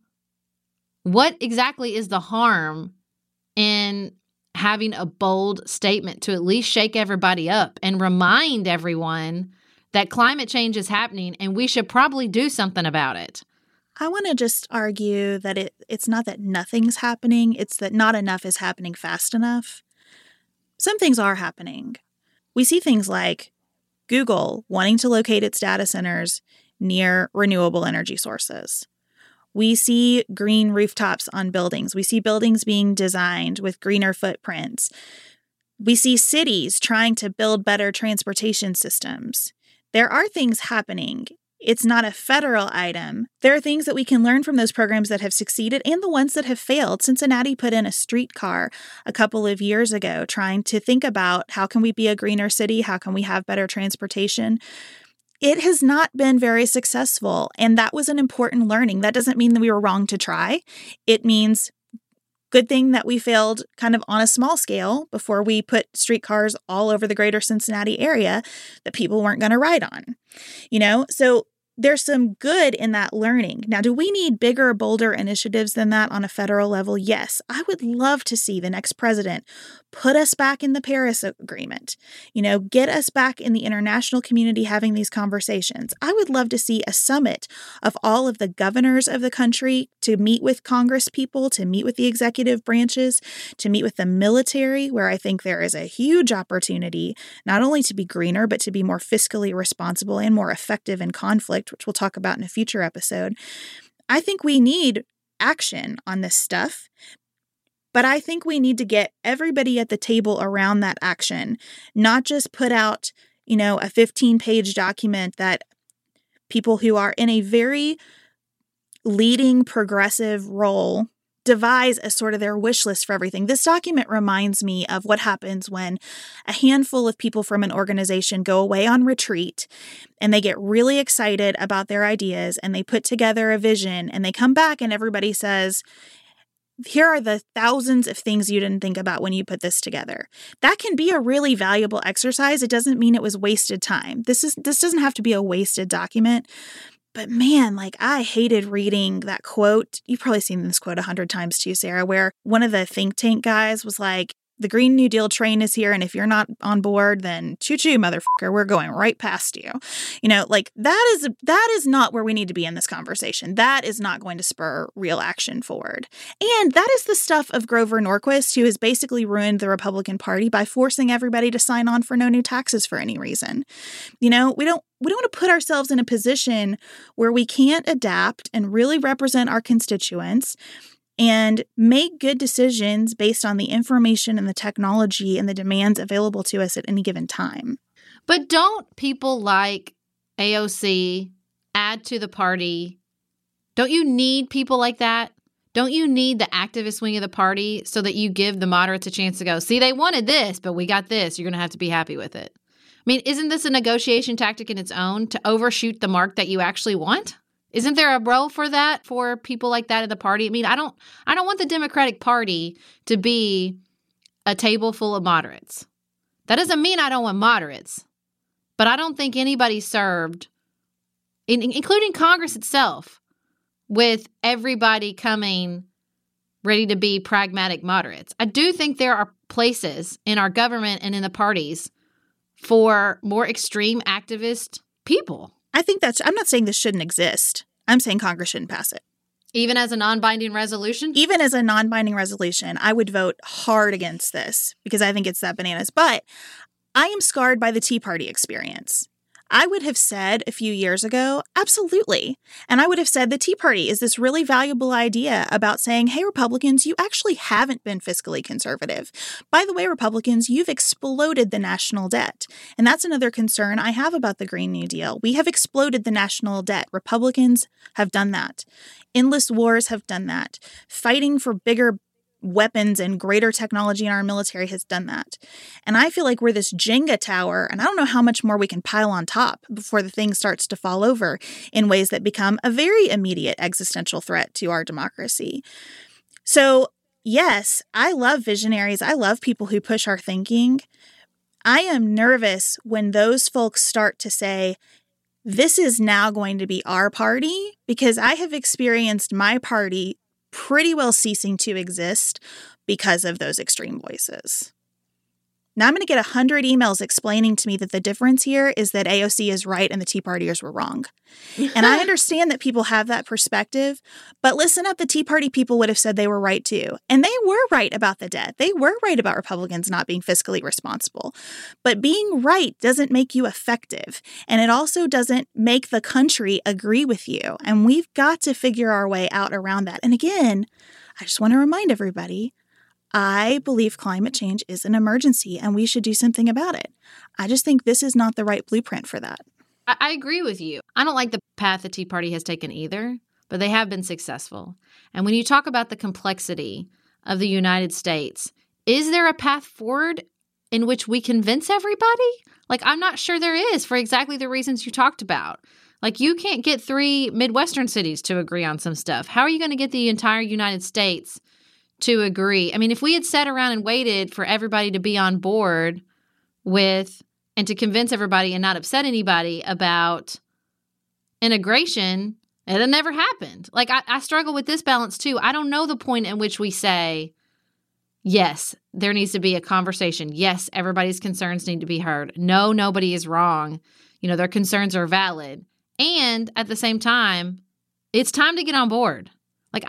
what exactly is the harm in having a bold statement to at least shake everybody up and remind everyone that climate change is happening and we should probably do something about it? I want to just argue that it's not that nothing's happening, it's that not enough is happening fast enough. Some things are happening. We see things like Google wanting to locate its data centers near renewable energy sources. We see green rooftops on buildings. We see buildings being designed with greener footprints. We see cities trying to build better transportation systems. There are things happening. It's not a federal item. There are things that we can learn from those programs that have succeeded and the ones that have failed. Cincinnati put in a streetcar a couple of years ago trying to think about how can we be a greener city? How can we have better transportation? It has not been very successful, and that was an important learning. That doesn't mean that we were wrong to try. It means good thing that we failed kind of on a small scale before we put streetcars all over the greater Cincinnati area that people weren't going to ride on. So there's some good in that learning. Now, do we need bigger, bolder initiatives than that on a federal level? Yes. I would love to see the next president put us back in the Paris Agreement, get us back in the international community having these conversations. I would love to see a summit of all of the governors of the country to meet with Congress people, to meet with the executive branches, to meet with the military, where I think there is a huge opportunity not only to be greener, but to be more fiscally responsible and more effective in conflict, which we'll talk about in a future episode. I think we need action on this stuff, but I think we need to get everybody at the table around that action, not just put out, a 15-page document that people who are in a very leading progressive role devise as sort of their wish list for everything. This document reminds me of what happens when a handful of people from an organization go away on retreat and they get really excited about their ideas and they put together a vision and they come back and everybody says, here are the thousands of things you didn't think about when you put this together. That can be a really valuable exercise. It doesn't mean it was wasted time. This doesn't have to be a wasted document. But man, I hated reading that quote. You've probably seen this quote 100 times too, Sarah, where one of the think tank guys was like, the Green New Deal train is here, and if you're not on board, then choo-choo, motherfucker, we're going right past you. That is not where we need to be in this conversation. That is not going to spur real action forward. And that is the stuff of Grover Norquist, who has basically ruined the Republican Party by forcing everybody to sign on for no new taxes for any reason. We don't want to put ourselves in a position where we can't adapt and really represent our constituents and make good decisions based on the information and the technology and the demands available to us at any given time. But don't people like AOC add to the party? Don't you need people like that? Don't you need the activist wing of the party so that you give the moderates a chance to go, see, they wanted this, but we got this. You're going to have to be happy with it. I mean, isn't this a negotiation tactic in its own to overshoot the mark that you actually want? Isn't there a role for that for people like that in the party? I mean, I don't want the Democratic Party to be a table full of moderates. That doesn't mean I don't want moderates, but I don't think anybody served, including Congress itself, with everybody coming ready to be pragmatic moderates. I do think there are places in our government and in the parties for more extreme activist people. I'm not saying this shouldn't exist. I'm saying Congress shouldn't pass it. Even as a non-binding resolution? Even as a non-binding resolution, I would vote hard against this because I think it's that bananas. But I am scarred by the Tea Party experience. I would have said a few years ago, absolutely. And I would have said the Tea Party is this really valuable idea about saying, hey, Republicans, you actually haven't been fiscally conservative. By the way, Republicans, you've exploded the national debt. And that's another concern I have about the Green New Deal. We have exploded the national debt. Republicans have done that. Endless wars have done that. Fighting for bigger weapons and greater technology in our military has done that. And I feel like we're this Jenga tower, and I don't know how much more we can pile on top before the thing starts to fall over in ways that become a very immediate existential threat to our democracy. So, yes, I love visionaries. I love people who push our thinking. I am nervous when those folks start to say, this is now going to be our party, because I have experienced my party pretty well ceasing to exist because of those extreme voices. Now I'm going to get 100 emails explaining to me that the difference here is that AOC is right and the Tea Partiers were wrong. And I understand that people have that perspective, but listen up, the Tea Party people would have said they were right too. And they were right about the debt. They were right about Republicans not being fiscally responsible. But being right doesn't make you effective. And it also doesn't make the country agree with you. And we've got to figure our way out around that. And again, I just want to remind everybody, I believe climate change is an emergency and we should do something about it. I just think this is not the right blueprint for that. I agree with you. I don't like the path the Tea Party has taken either, but they have been successful. And when you talk about the complexity of the United States, is there a path forward in which we convince everybody? Like, I'm not sure there is for exactly the reasons you talked about. Like, you can't get 3 Midwestern cities to agree on some stuff. How are you going to get the entire United States to agree? I mean, if we had sat around and waited for everybody to be on board with and to convince everybody and not upset anybody about integration, it had never happened. Like, I struggle with this balance too. I don't know the point in which we say, yes, there needs to be a conversation. Yes, everybody's concerns need to be heard. No, nobody is wrong. You know, their concerns are valid. And at the same time, it's time to get on board. Like,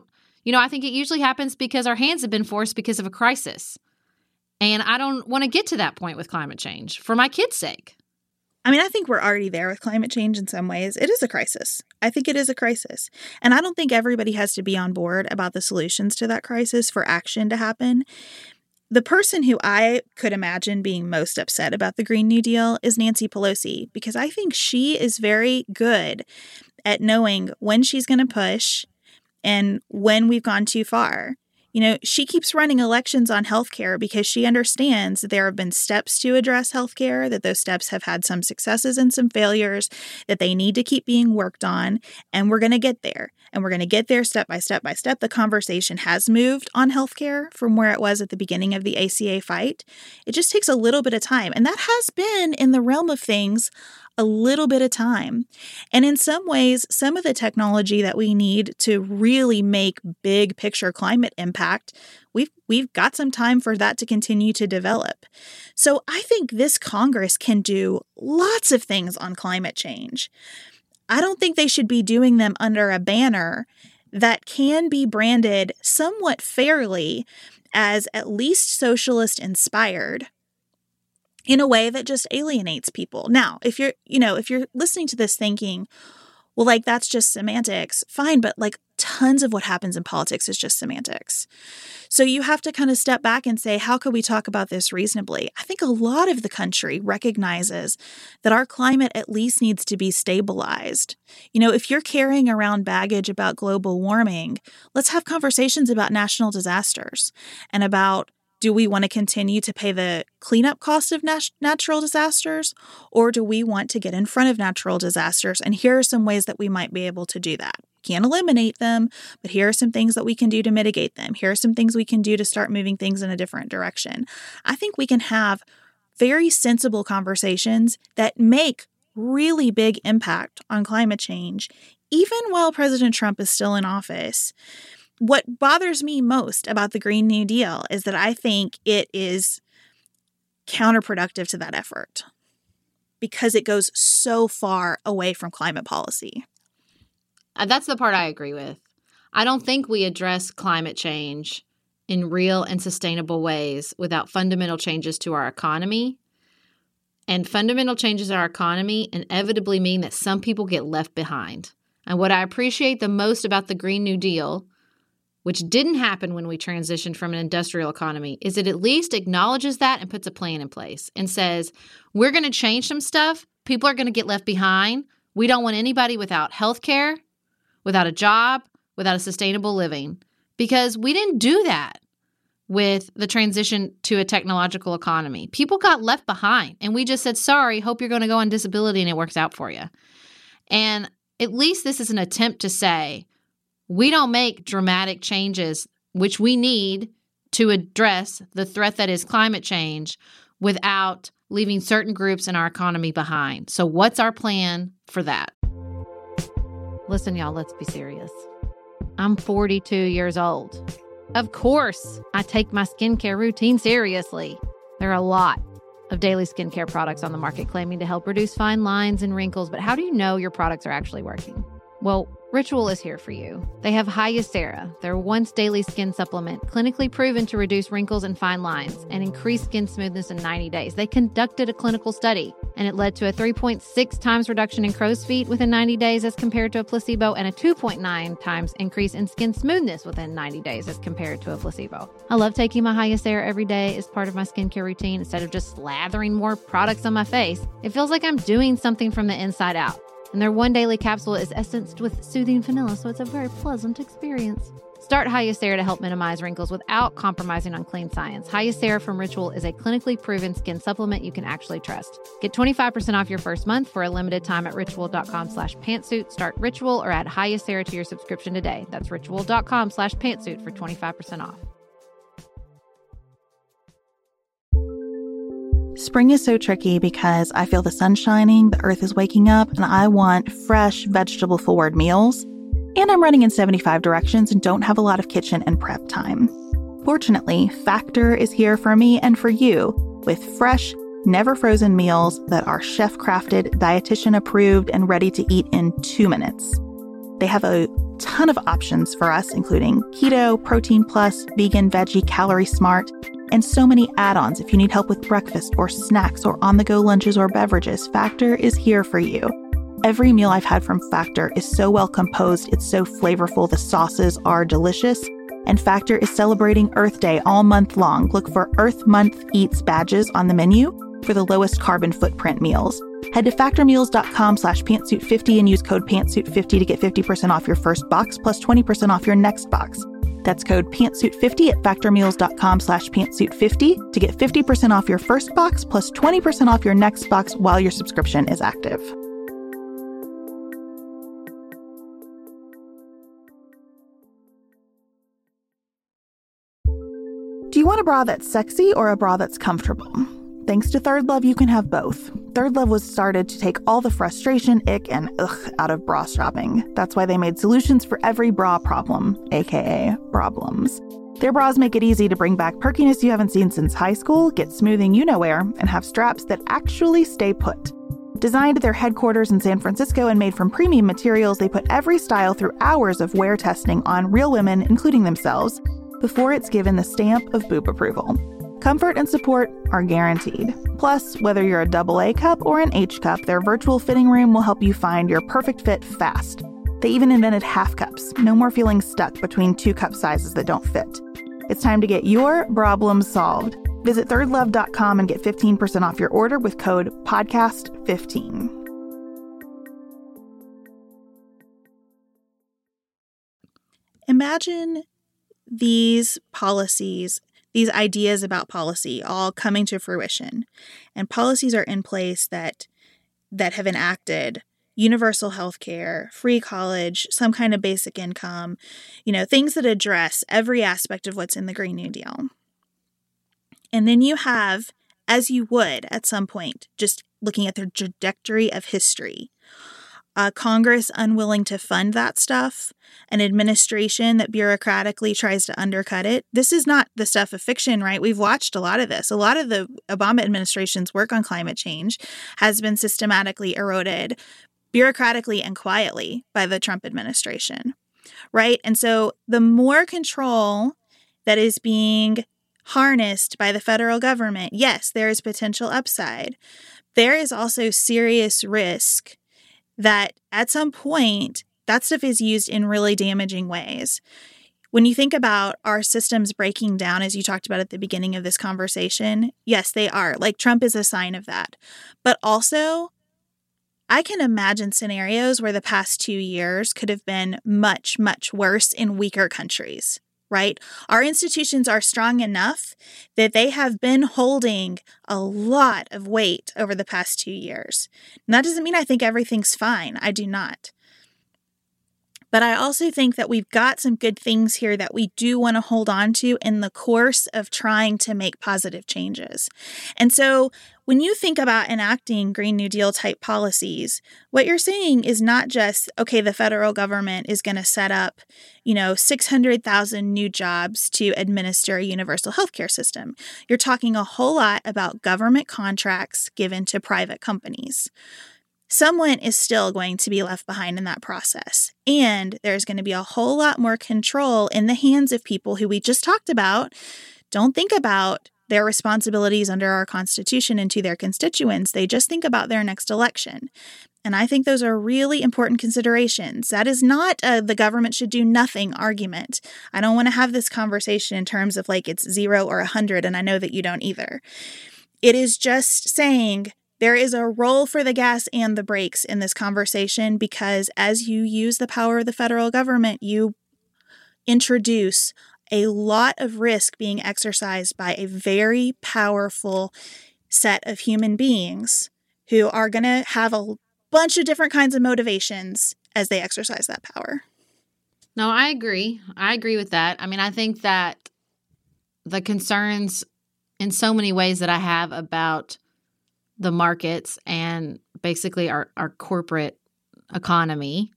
I think it usually happens because our hands have been forced because of a crisis. And I don't want to get to that point with climate change for my kids' sake. I mean, I think we're already there with climate change in some ways. It is a crisis. I think it is a crisis. And I don't think everybody has to be on board about the solutions to that crisis for action to happen. The person who I could imagine being most upset about the Green New Deal is Nancy Pelosi, because I think she is very good at knowing when she's going to push and when we've gone too far. You know, she keeps running elections on healthcare because she understands that there have been steps to address healthcare, that those steps have had some successes and some failures, that they need to keep being worked on, and we're going to get there. And we're going to get there step by step by step. The conversation has moved on healthcare from where it was at the beginning of the ACA fight. It just takes a little bit of time. And that has been, in the realm of things, a little bit of time. And in some ways, some of the technology that we need to really make big picture climate impact, we've got some time for that to continue to develop. So I think this Congress can do lots of things on climate change. I don't think they should be doing them under a banner that can be branded somewhat fairly as at least socialist inspired, in a way that just alienates people. Now, if you're listening to this thinking, well, like, that's just semantics, fine, but like tons of what happens in politics is just semantics. So you have to kind of step back and say, how could we talk about this reasonably? I think a lot of the country recognizes that our climate at least needs to be stabilized. You know, if you're carrying around baggage about global warming, let's have conversations about national disasters and about Do we want to continue to pay the cleanup cost of natural disasters, or do we want to get in front of natural disasters? And here are some ways that we might be able to do that. Can't eliminate them, but here are some things that we can do to mitigate them. Here are some things we can do to start moving things in a different direction. I think we can have very sensible conversations that make really big impact on climate change, even while President Trump is still in office. What bothers me most about the Green New Deal is that I think it is counterproductive to that effort because it goes so far away from climate policy. That's the part I agree with. I don't think we address climate change in real and sustainable ways without fundamental changes to our economy. And fundamental changes in our economy inevitably mean that some people get left behind. And what I appreciate the most about the Green New Deal, which didn't happen when we transitioned from an industrial economy, is it at least acknowledges that and puts a plan in place and says, we're going to change some stuff. People are going to get left behind. We don't want anybody without health care, without a job, without a sustainable living, because we didn't do that with the transition to a technological economy. People got left behind, and we just said, sorry, hope you're going to go on disability and it works out for you. And at least this is an attempt to say, we don't make dramatic changes, which we need to address the threat that is climate change, without leaving certain groups in our economy behind. So what's our plan for that? Listen, y'all, let's be serious. I'm 42 years old. Of course, I take my skincare routine seriously. There are a lot of daily skincare products on the market claiming to help reduce fine lines and wrinkles, but how do you know your products are actually working? Well, Ritual is here for you. They have Hyacera, their once daily skin supplement, clinically proven to reduce wrinkles and fine lines and increase skin smoothness in 90 days. They conducted a clinical study, and it led to a 3.6 times reduction in crow's feet within 90 days as compared to a placebo, and a 2.9 times increase in skin smoothness within 90 days as compared to a placebo. I love taking my Hyacera every day as part of my skincare routine instead of just slathering more products on my face. It feels like I'm doing something from the inside out. And their one daily capsule is essenced with soothing vanilla, so it's a very pleasant experience. Start Hyacera to help minimize wrinkles without compromising on clean science. Hyacera from Ritual is a clinically proven skin supplement you can actually trust. Get 25% off your first month for a limited time at ritual.com/pantsuit. Start Ritual or add Hyacera to your subscription today. That's ritual.com/pantsuit for 25% off. Spring is so tricky because I feel the sun shining, the earth is waking up, and I want fresh, vegetable-forward meals. And I'm running in 75 directions and don't have a lot of kitchen and prep time. Fortunately, Factor is here for me and for you with fresh, never-frozen meals that are chef-crafted, dietitian-approved, and ready to eat in 2 minutes. They have a ton of options for us, including keto, protein plus, vegan, veggie, calorie smart, and so many add-ons if you need help with breakfast or snacks or on-the-go lunches or beverages. Factor is here for you. Every meal I've had from Factor is so well composed, it's so flavorful, the sauces are delicious, and Factor is celebrating Earth Day all month long. Look for Earth Month Eats badges on the menu for the lowest carbon footprint meals. Head to factormeals.com/pantsuit50 and use code pantsuit50 to get 50% off your first box plus 20% off your next box. That's code pantsuit50 at factormeals.com/pantsuit50 to get 50% off your first box plus 20% off your next box while your subscription is active. Do you want a bra that's sexy or a bra that's comfortable? Thanks to Third Love, you can have both. Third Love was started to take all the frustration, ick, and ugh out of bra shopping. That's why they made solutions for every bra problem, aka problems. Their bras make it easy to bring back perkiness you haven't seen since high school, get smoothing you-know-where, and have straps that actually stay put. Designed at their headquarters in San Francisco and made from premium materials, they put every style through hours of wear testing on real women, including themselves, before it's given the stamp of boob approval. Comfort and support are guaranteed. Plus, whether you're a AA cup or an H cup, their virtual fitting room will help you find your perfect fit fast. They even invented half cups. No more feeling stuck between 2 cup sizes that don't fit. It's time to get your problem solved. Visit thirdlove.com and get 15% off your order with code podcast15. Imagine these policies these ideas about policy all coming to fruition. And policies are in place that have enacted universal health care, free college, some kind of basic income, things that address every aspect of what's in the Green New Deal. And then you have, as you would at some point, just looking at the trajectory of history, Congress unwilling to fund that stuff, an administration that bureaucratically tries to undercut it. This is not the stuff of fiction, right? We've watched a lot of this. A lot of the Obama administration's work on climate change has been systematically eroded bureaucratically and quietly by the Trump administration, right? And so the more control that is being harnessed by the federal government, yes, there is potential upside. There is also serious risk that at some point, that stuff is used in really damaging ways. When you think about our systems breaking down, as you talked about at the beginning of this conversation, yes, they are. Like, Trump is a sign of that. But also, I can imagine scenarios where the past 2 years could have been much, much worse in weaker countries, right? Our institutions are strong enough that they have been holding a lot of weight over the past 2 years. And that doesn't mean I think everything's fine. I do not. But I also think that we've got some good things here that we do want to hold on to in the course of trying to make positive changes. And so when you think about enacting Green New Deal type policies, what you're saying is not just, okay, the federal government is going to set up, 600,000 new jobs to administer a universal healthcare system. You're talking a whole lot about government contracts given to private companies. Someone is still going to be left behind in that process. And there's going to be a whole lot more control in the hands of people who we just talked about don't think about their responsibilities under our Constitution and to their constituents. They just think about their next election. And I think those are really important considerations. That is not the government should do nothing argument. I don't want to have this conversation in terms of like it's 0 or 100, and I know that you don't either. It is just saying there is a role for the gas and the brakes in this conversation because as you use the power of the federal government, you introduce a lot of risk being exercised by a very powerful set of human beings who are going to have a bunch of different kinds of motivations as they exercise that power. No, I agree. I agree with that. I mean, I think that the concerns in so many ways that I have about the markets and basically our corporate economy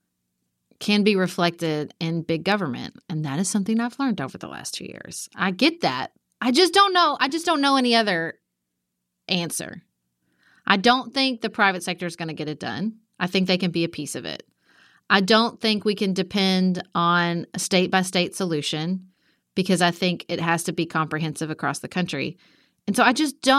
can be reflected in big government. And that is something I've learned over the last 2 years. I get that. I just don't know any other answer. I don't think the private sector is going to get it done. I think they can be a piece of it. I don't think we can depend on a state-by-state solution because I think it has to be comprehensive across the country. And so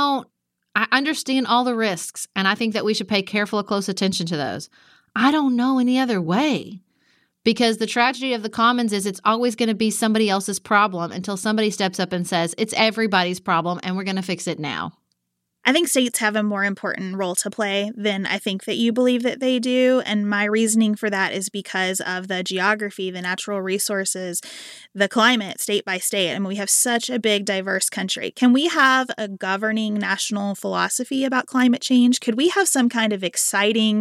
I understand all the risks, and I think that we should pay careful, close attention to those. I don't know any other way because the tragedy of the commons is it's always going to be somebody else's problem until somebody steps up and says, it's everybody's problem, and we're going to fix it now. I think states have a more important role to play than I think that you believe that they do. And my reasoning for that is because of the geography, the natural resources, the climate, state by state. I mean, we have such a big, diverse country. Can we have a governing national philosophy about climate change? Could we have some kind of exciting,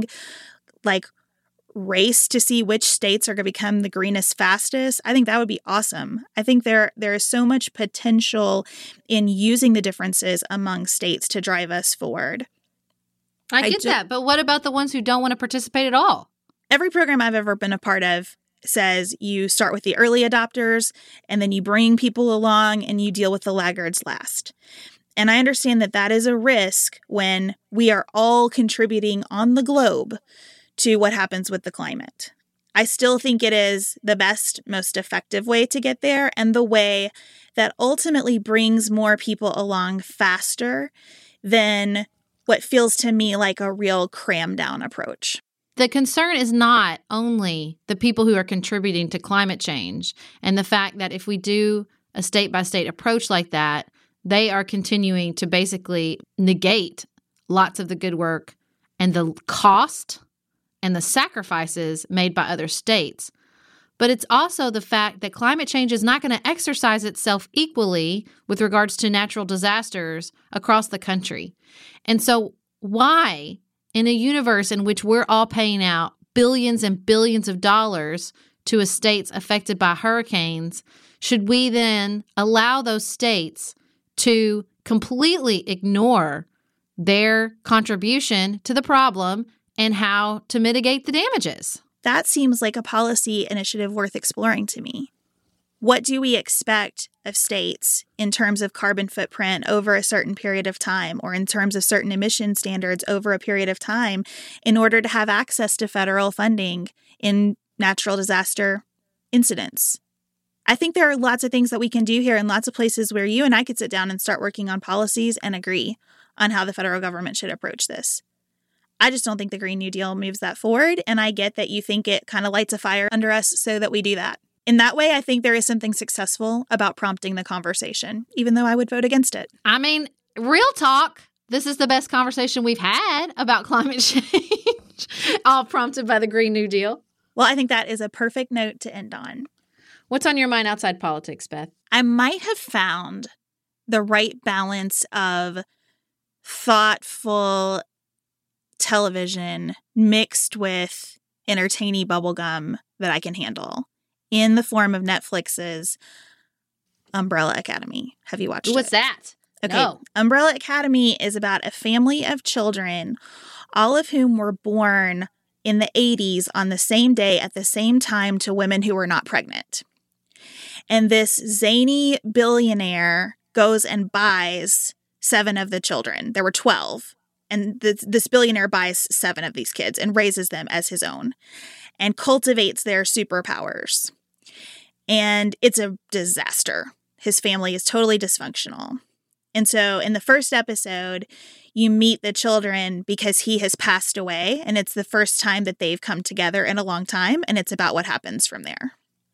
race to see which states are going to become the greenest fastest? I think that would be awesome. I think there is so much potential in using the differences among states to drive us forward. I get that, but what about the ones who don't want to participate at all? Every program I've ever been a part of says you start with the early adopters and then you bring people along and you deal with the laggards last. And I understand that that is a risk when we are all contributing on the globe to what happens with the climate. I still think it is the best, most effective way to get there and the way that ultimately brings more people along faster than what feels to me like a real cram down approach. The concern is not only the people who are contributing to climate change and the fact that if we do a state-by-state approach like that, they are continuing to basically negate lots of the good work and the cost and the sacrifices made by other states. but it's also the fact that climate change is not going to exercise itself equally with regards to natural disasters across the country. And so why, in a universe in which we're all paying out billions and billions of dollars to estates affected by hurricanes, should we then allow those states to completely ignore their contribution to the problem and how to mitigate the damages? That seems like a policy initiative worth exploring to me. What do we expect of states in terms of carbon footprint over a certain period of time, or in terms of certain emission standards over a period of time, in order to have access to federal funding in natural disaster incidents? I think there are lots of things that we can do here, and lots of places where you and I could sit down and start working on policies and agree on how the federal government should approach this. I just don't think the Green New Deal moves that forward, and I get that you think it kind of lights a fire under us so that we do that. In that way, I think there is something successful about prompting the conversation, even though I would vote against it. I mean, real talk, this is the best conversation we've had about climate change, all prompted by the Green New Deal. Well, I think that is a perfect note to end on. What's on your mind outside politics, Beth? I might have found the right balance of thoughtful television mixed with entertaining bubblegum that I can handle in the form of Netflix's Umbrella Academy. Have you watched it? What's that? Okay. No. Umbrella Academy is about a family of children, all of whom were born in the 80s on the same day at the same time to women who were not pregnant. And this zany billionaire goes and buys 7 of the children. There were 12. And this billionaire buys 7 of these kids and raises them as his own and cultivates their superpowers. And it's a disaster. His family is totally dysfunctional. And so in the first episode, you meet the children because he has passed away. And it's the first time that they've come together in a long time. And it's about what happens from there.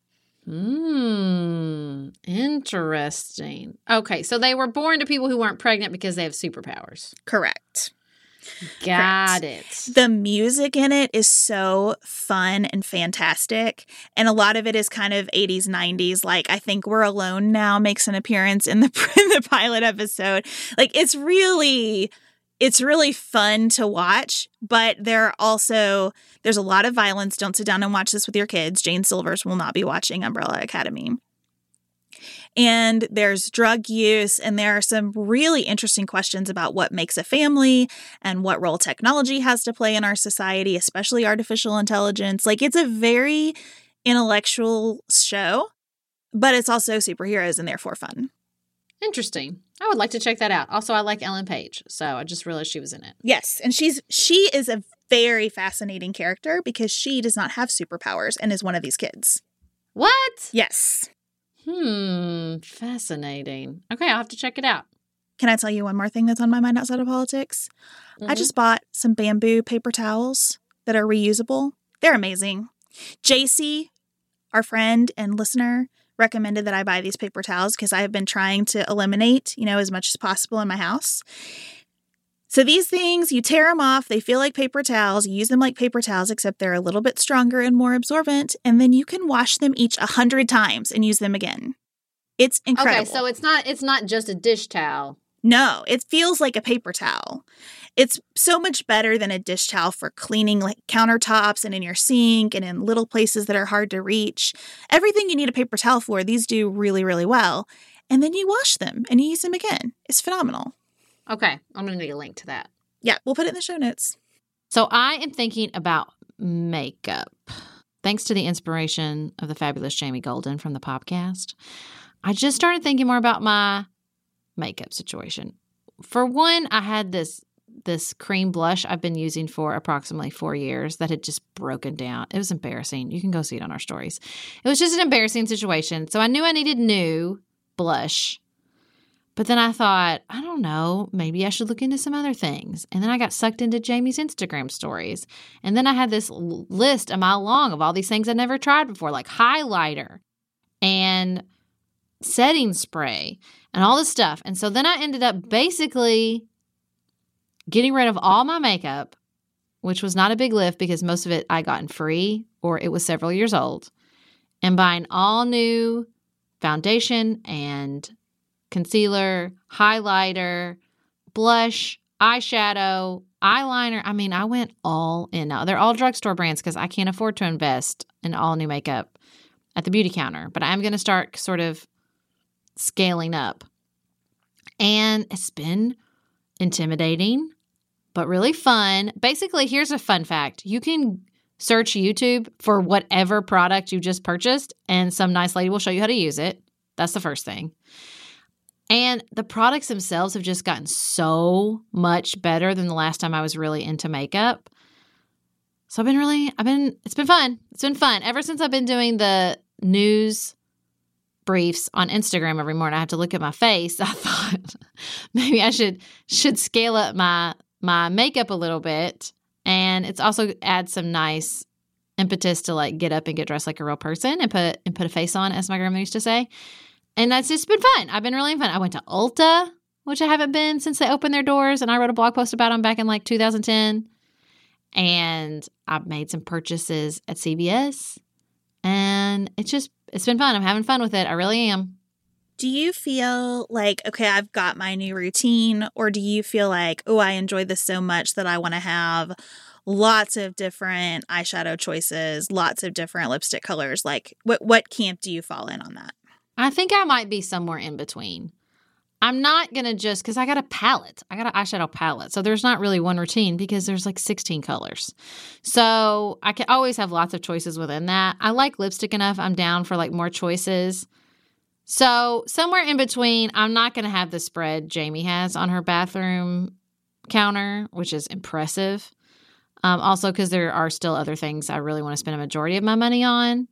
Interesting. Okay, so they were born to people who weren't pregnant because they have superpowers. Correct. Got it. The music in it is so fun and fantastic. And a lot of it is kind of 80s, 90s. Like, I Think We're Alone Now makes an appearance in the pilot episode. Like, it's really fun to watch. But there's a lot of violence. Don't sit down and watch this with your kids. Jane Silvers will not be watching Umbrella Academy. And there's drug use, and there are some really interesting questions about what makes a family and what role technology has to play in our society, especially artificial intelligence. Like, it's a very intellectual show, but it's also superheroes and therefore fun. Interesting. I would like to check that out. Also, I like Ellen Page, so I just realized she was in it. Yes, and she is a very fascinating character because she does not have superpowers and is one of these kids. What? Yes. Fascinating. Okay, I'll have to check it out. Can I tell you one more thing that's on my mind outside of politics? Mm-hmm. I just bought some bamboo paper towels that are reusable. They're amazing. JC, our friend and listener, recommended that I buy these paper towels because I have been trying to eliminate, as much as possible in my house. So these things, you tear them off. They feel like paper towels. You use them like paper towels, except they're a little bit stronger and more absorbent. And then you can wash them each 100 times and use them again. It's incredible. Okay, so it's not just a dish towel. No, it feels like a paper towel. It's so much better than a dish towel for cleaning like countertops and in your sink and in little places that are hard to reach. Everything you need a paper towel for, these do really, really well. And then you wash them and you use them again. It's phenomenal. Okay, I'm going to need a link to that. Yeah, we'll put it in the show notes. So I am thinking about makeup. Thanks to the inspiration of the fabulous Jamie Golden from the podcast, I just started thinking more about my makeup situation. For one, I had this cream blush I've been using for approximately 4 years that had just broken down. It was embarrassing. You can go see it on our stories. It was just an embarrassing situation. So I knew I needed new blush. But then I thought, I don't know, maybe I should look into some other things. And then I got sucked into Jamie's Instagram stories. And then I had this list a mile long of all these things I'd never tried before, like highlighter and setting spray and all this stuff. And so then I ended up basically getting rid of all my makeup, which was not a big lift because most of it I gotten free or it was several years old. and buy an all new foundation and concealer, highlighter, blush, eyeshadow, eyeliner. I mean, I went all in. Now, they're all drugstore brands because I can't afford to invest in all new makeup at the beauty counter. But I'm going to start sort of scaling up. And it's been intimidating, but really fun. Basically, here's a fun fact. You can search YouTube for whatever product you just purchased, and some nice lady will show you how to use it. That's the first thing. And the products themselves have just gotten so much better than the last time I was really into makeup. So it's been fun. It's been fun. Ever since I've been doing the news briefs on Instagram every morning, I have to look at my face. I thought maybe I should scale up my makeup a little bit. And it's also adds some nice impetus to like get up and get dressed like a real person and put a face on, as my grandma used to say. And that's just been fun. I've been really fun. I went to Ulta, which I haven't been since they opened their doors, and I wrote a blog post about them back in like 2010. And I've made some purchases at CVS, and it's been fun. I'm having fun with it. I really am. Do you feel like, okay, I've got my new routine, or do you feel like, oh, I enjoy this so much that I want to have lots of different eyeshadow choices, lots of different lipstick colors? Like, what camp do you fall in on that? I think I might be somewhere in between. I'm not going to because I got a palette. I got an eyeshadow palette. So there's not really one routine because there's like 16 colors. So I can always have lots of choices within that. I like lipstick enough. I'm down for like more choices. So somewhere in between, I'm not going to have the spread Jamie has on her bathroom counter, which is impressive. Also because there are still other things I really want to spend a majority of my money on.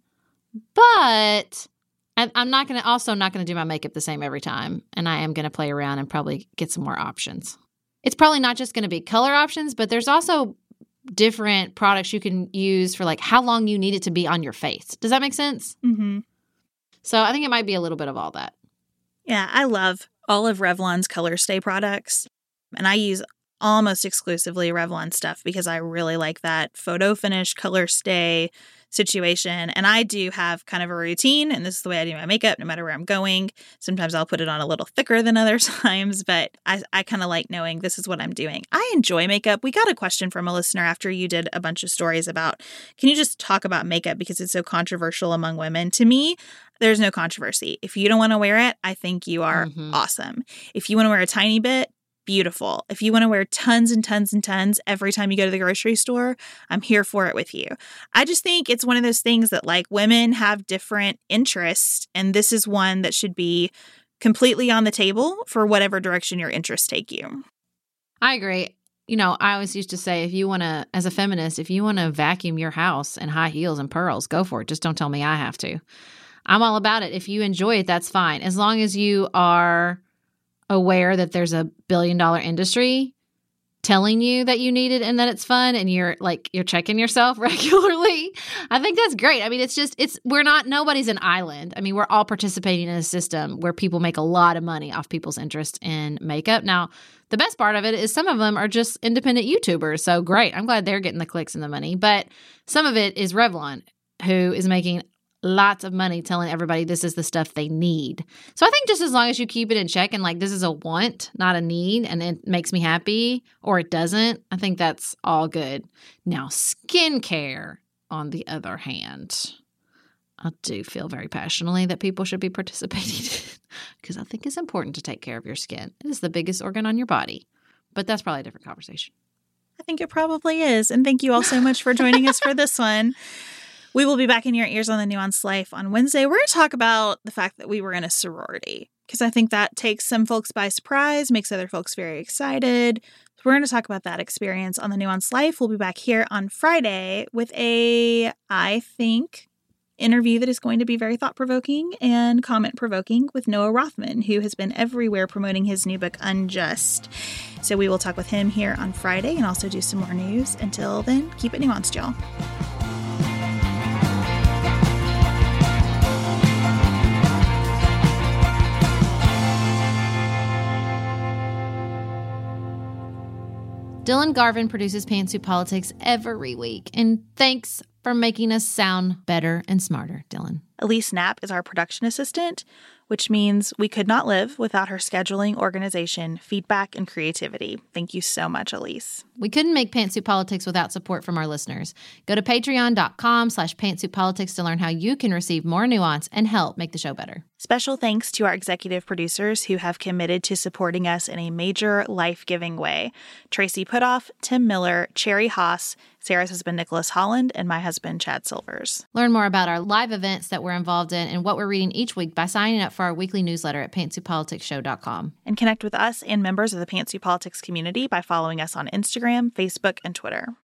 But I'm not going to do my makeup the same every time. And I am going to play around and probably get some more options. It's probably not just going to be color options, but there's also different products you can use for like how long you need it to be on your face. Does that make sense? Mm-hmm. So I think it might be a little bit of all that. Yeah, I love all of Revlon's Color Stay products. And I use almost exclusively Revlon stuff because I really like that photo finish color stay situation. And I do have kind of a routine, and this is the way I do my makeup no matter where I'm going. Sometimes I'll put it on a little thicker than other times, but I kind of like knowing this is what I'm doing. I enjoy makeup. We got a question from a listener after you did a bunch of stories about, can you just talk about makeup because it's so controversial among women? To me, there's no controversy. If you don't want to wear it, I think you are awesome. If you want to wear a tiny bit, beautiful. If you want to wear tons and tons and tons every time you go to the grocery store, I'm here for it with you. I just think it's one of those things that like women have different interests, and this is one that should be completely on the table for whatever direction your interests take you. I agree. You know, I always used to say, if you want to, as a feminist, if you want to vacuum your house in high heels and pearls, go for it. Just don't tell me I have to. I'm all about it. If you enjoy it, that's fine. As long as you are aware that there's a billion-dollar industry telling you that you need it and that it's fun, and you're checking yourself regularly. I think that's great. I mean, nobody's an island. I mean, we're all participating in a system where people make a lot of money off people's interest in makeup. Now, the best part of it is some of them are just independent YouTubers. So great. I'm glad they're getting the clicks and the money. But some of it is Revlon, who is making lots of money telling everybody this is the stuff they need. So I think just as long as you keep it in check and like this is a want, not a need, and it makes me happy or it doesn't, I think that's all good. Now, skincare, on the other hand, I do feel very passionately that people should be participating because I think it's important to take care of your skin. It is the biggest organ on your body, but that's probably a different conversation. I think it probably is. And thank you all so much for joining us for this one. We will be back in your ears on The Nuanced Life on Wednesday. We're going to talk about the fact that we were in a sorority, because I think that takes some folks by surprise, makes other folks very excited. So we're going to talk about that experience on The Nuanced Life. We'll be back here on Friday with I think, interview that is going to be very thought-provoking and comment-provoking with Noah Rothman, who has been everywhere promoting his new book, Unjust. So we will talk with him here on Friday and also do some more news. Until then, keep it nuanced, y'all. Dylan Garvin produces Pantsuit Politics every week, and thanks for making us sound better and smarter, Dylan. Elise Knapp is our production assistant, which means we could not live without her scheduling, organization, feedback, and creativity. Thank you so much, Elise. We couldn't make Pantsuit Politics without support from our listeners. Go to patreon.com/pantsuitpolitics to learn how you can receive more nuance and help make the show better. Special thanks to our executive producers who have committed to supporting us in a major life-giving way. Tracy Putoff, Tim Miller, Cherry Haas, Sarah's husband Nicholas Holland, and my husband Chad Silvers. Learn more about our live events that we're involved in and what we're reading each week by signing up for our weekly newsletter at pantsuitpoliticsshow.com. And connect with us and members of the Pantsuit Politics community by following us on Instagram, Facebook, and Twitter.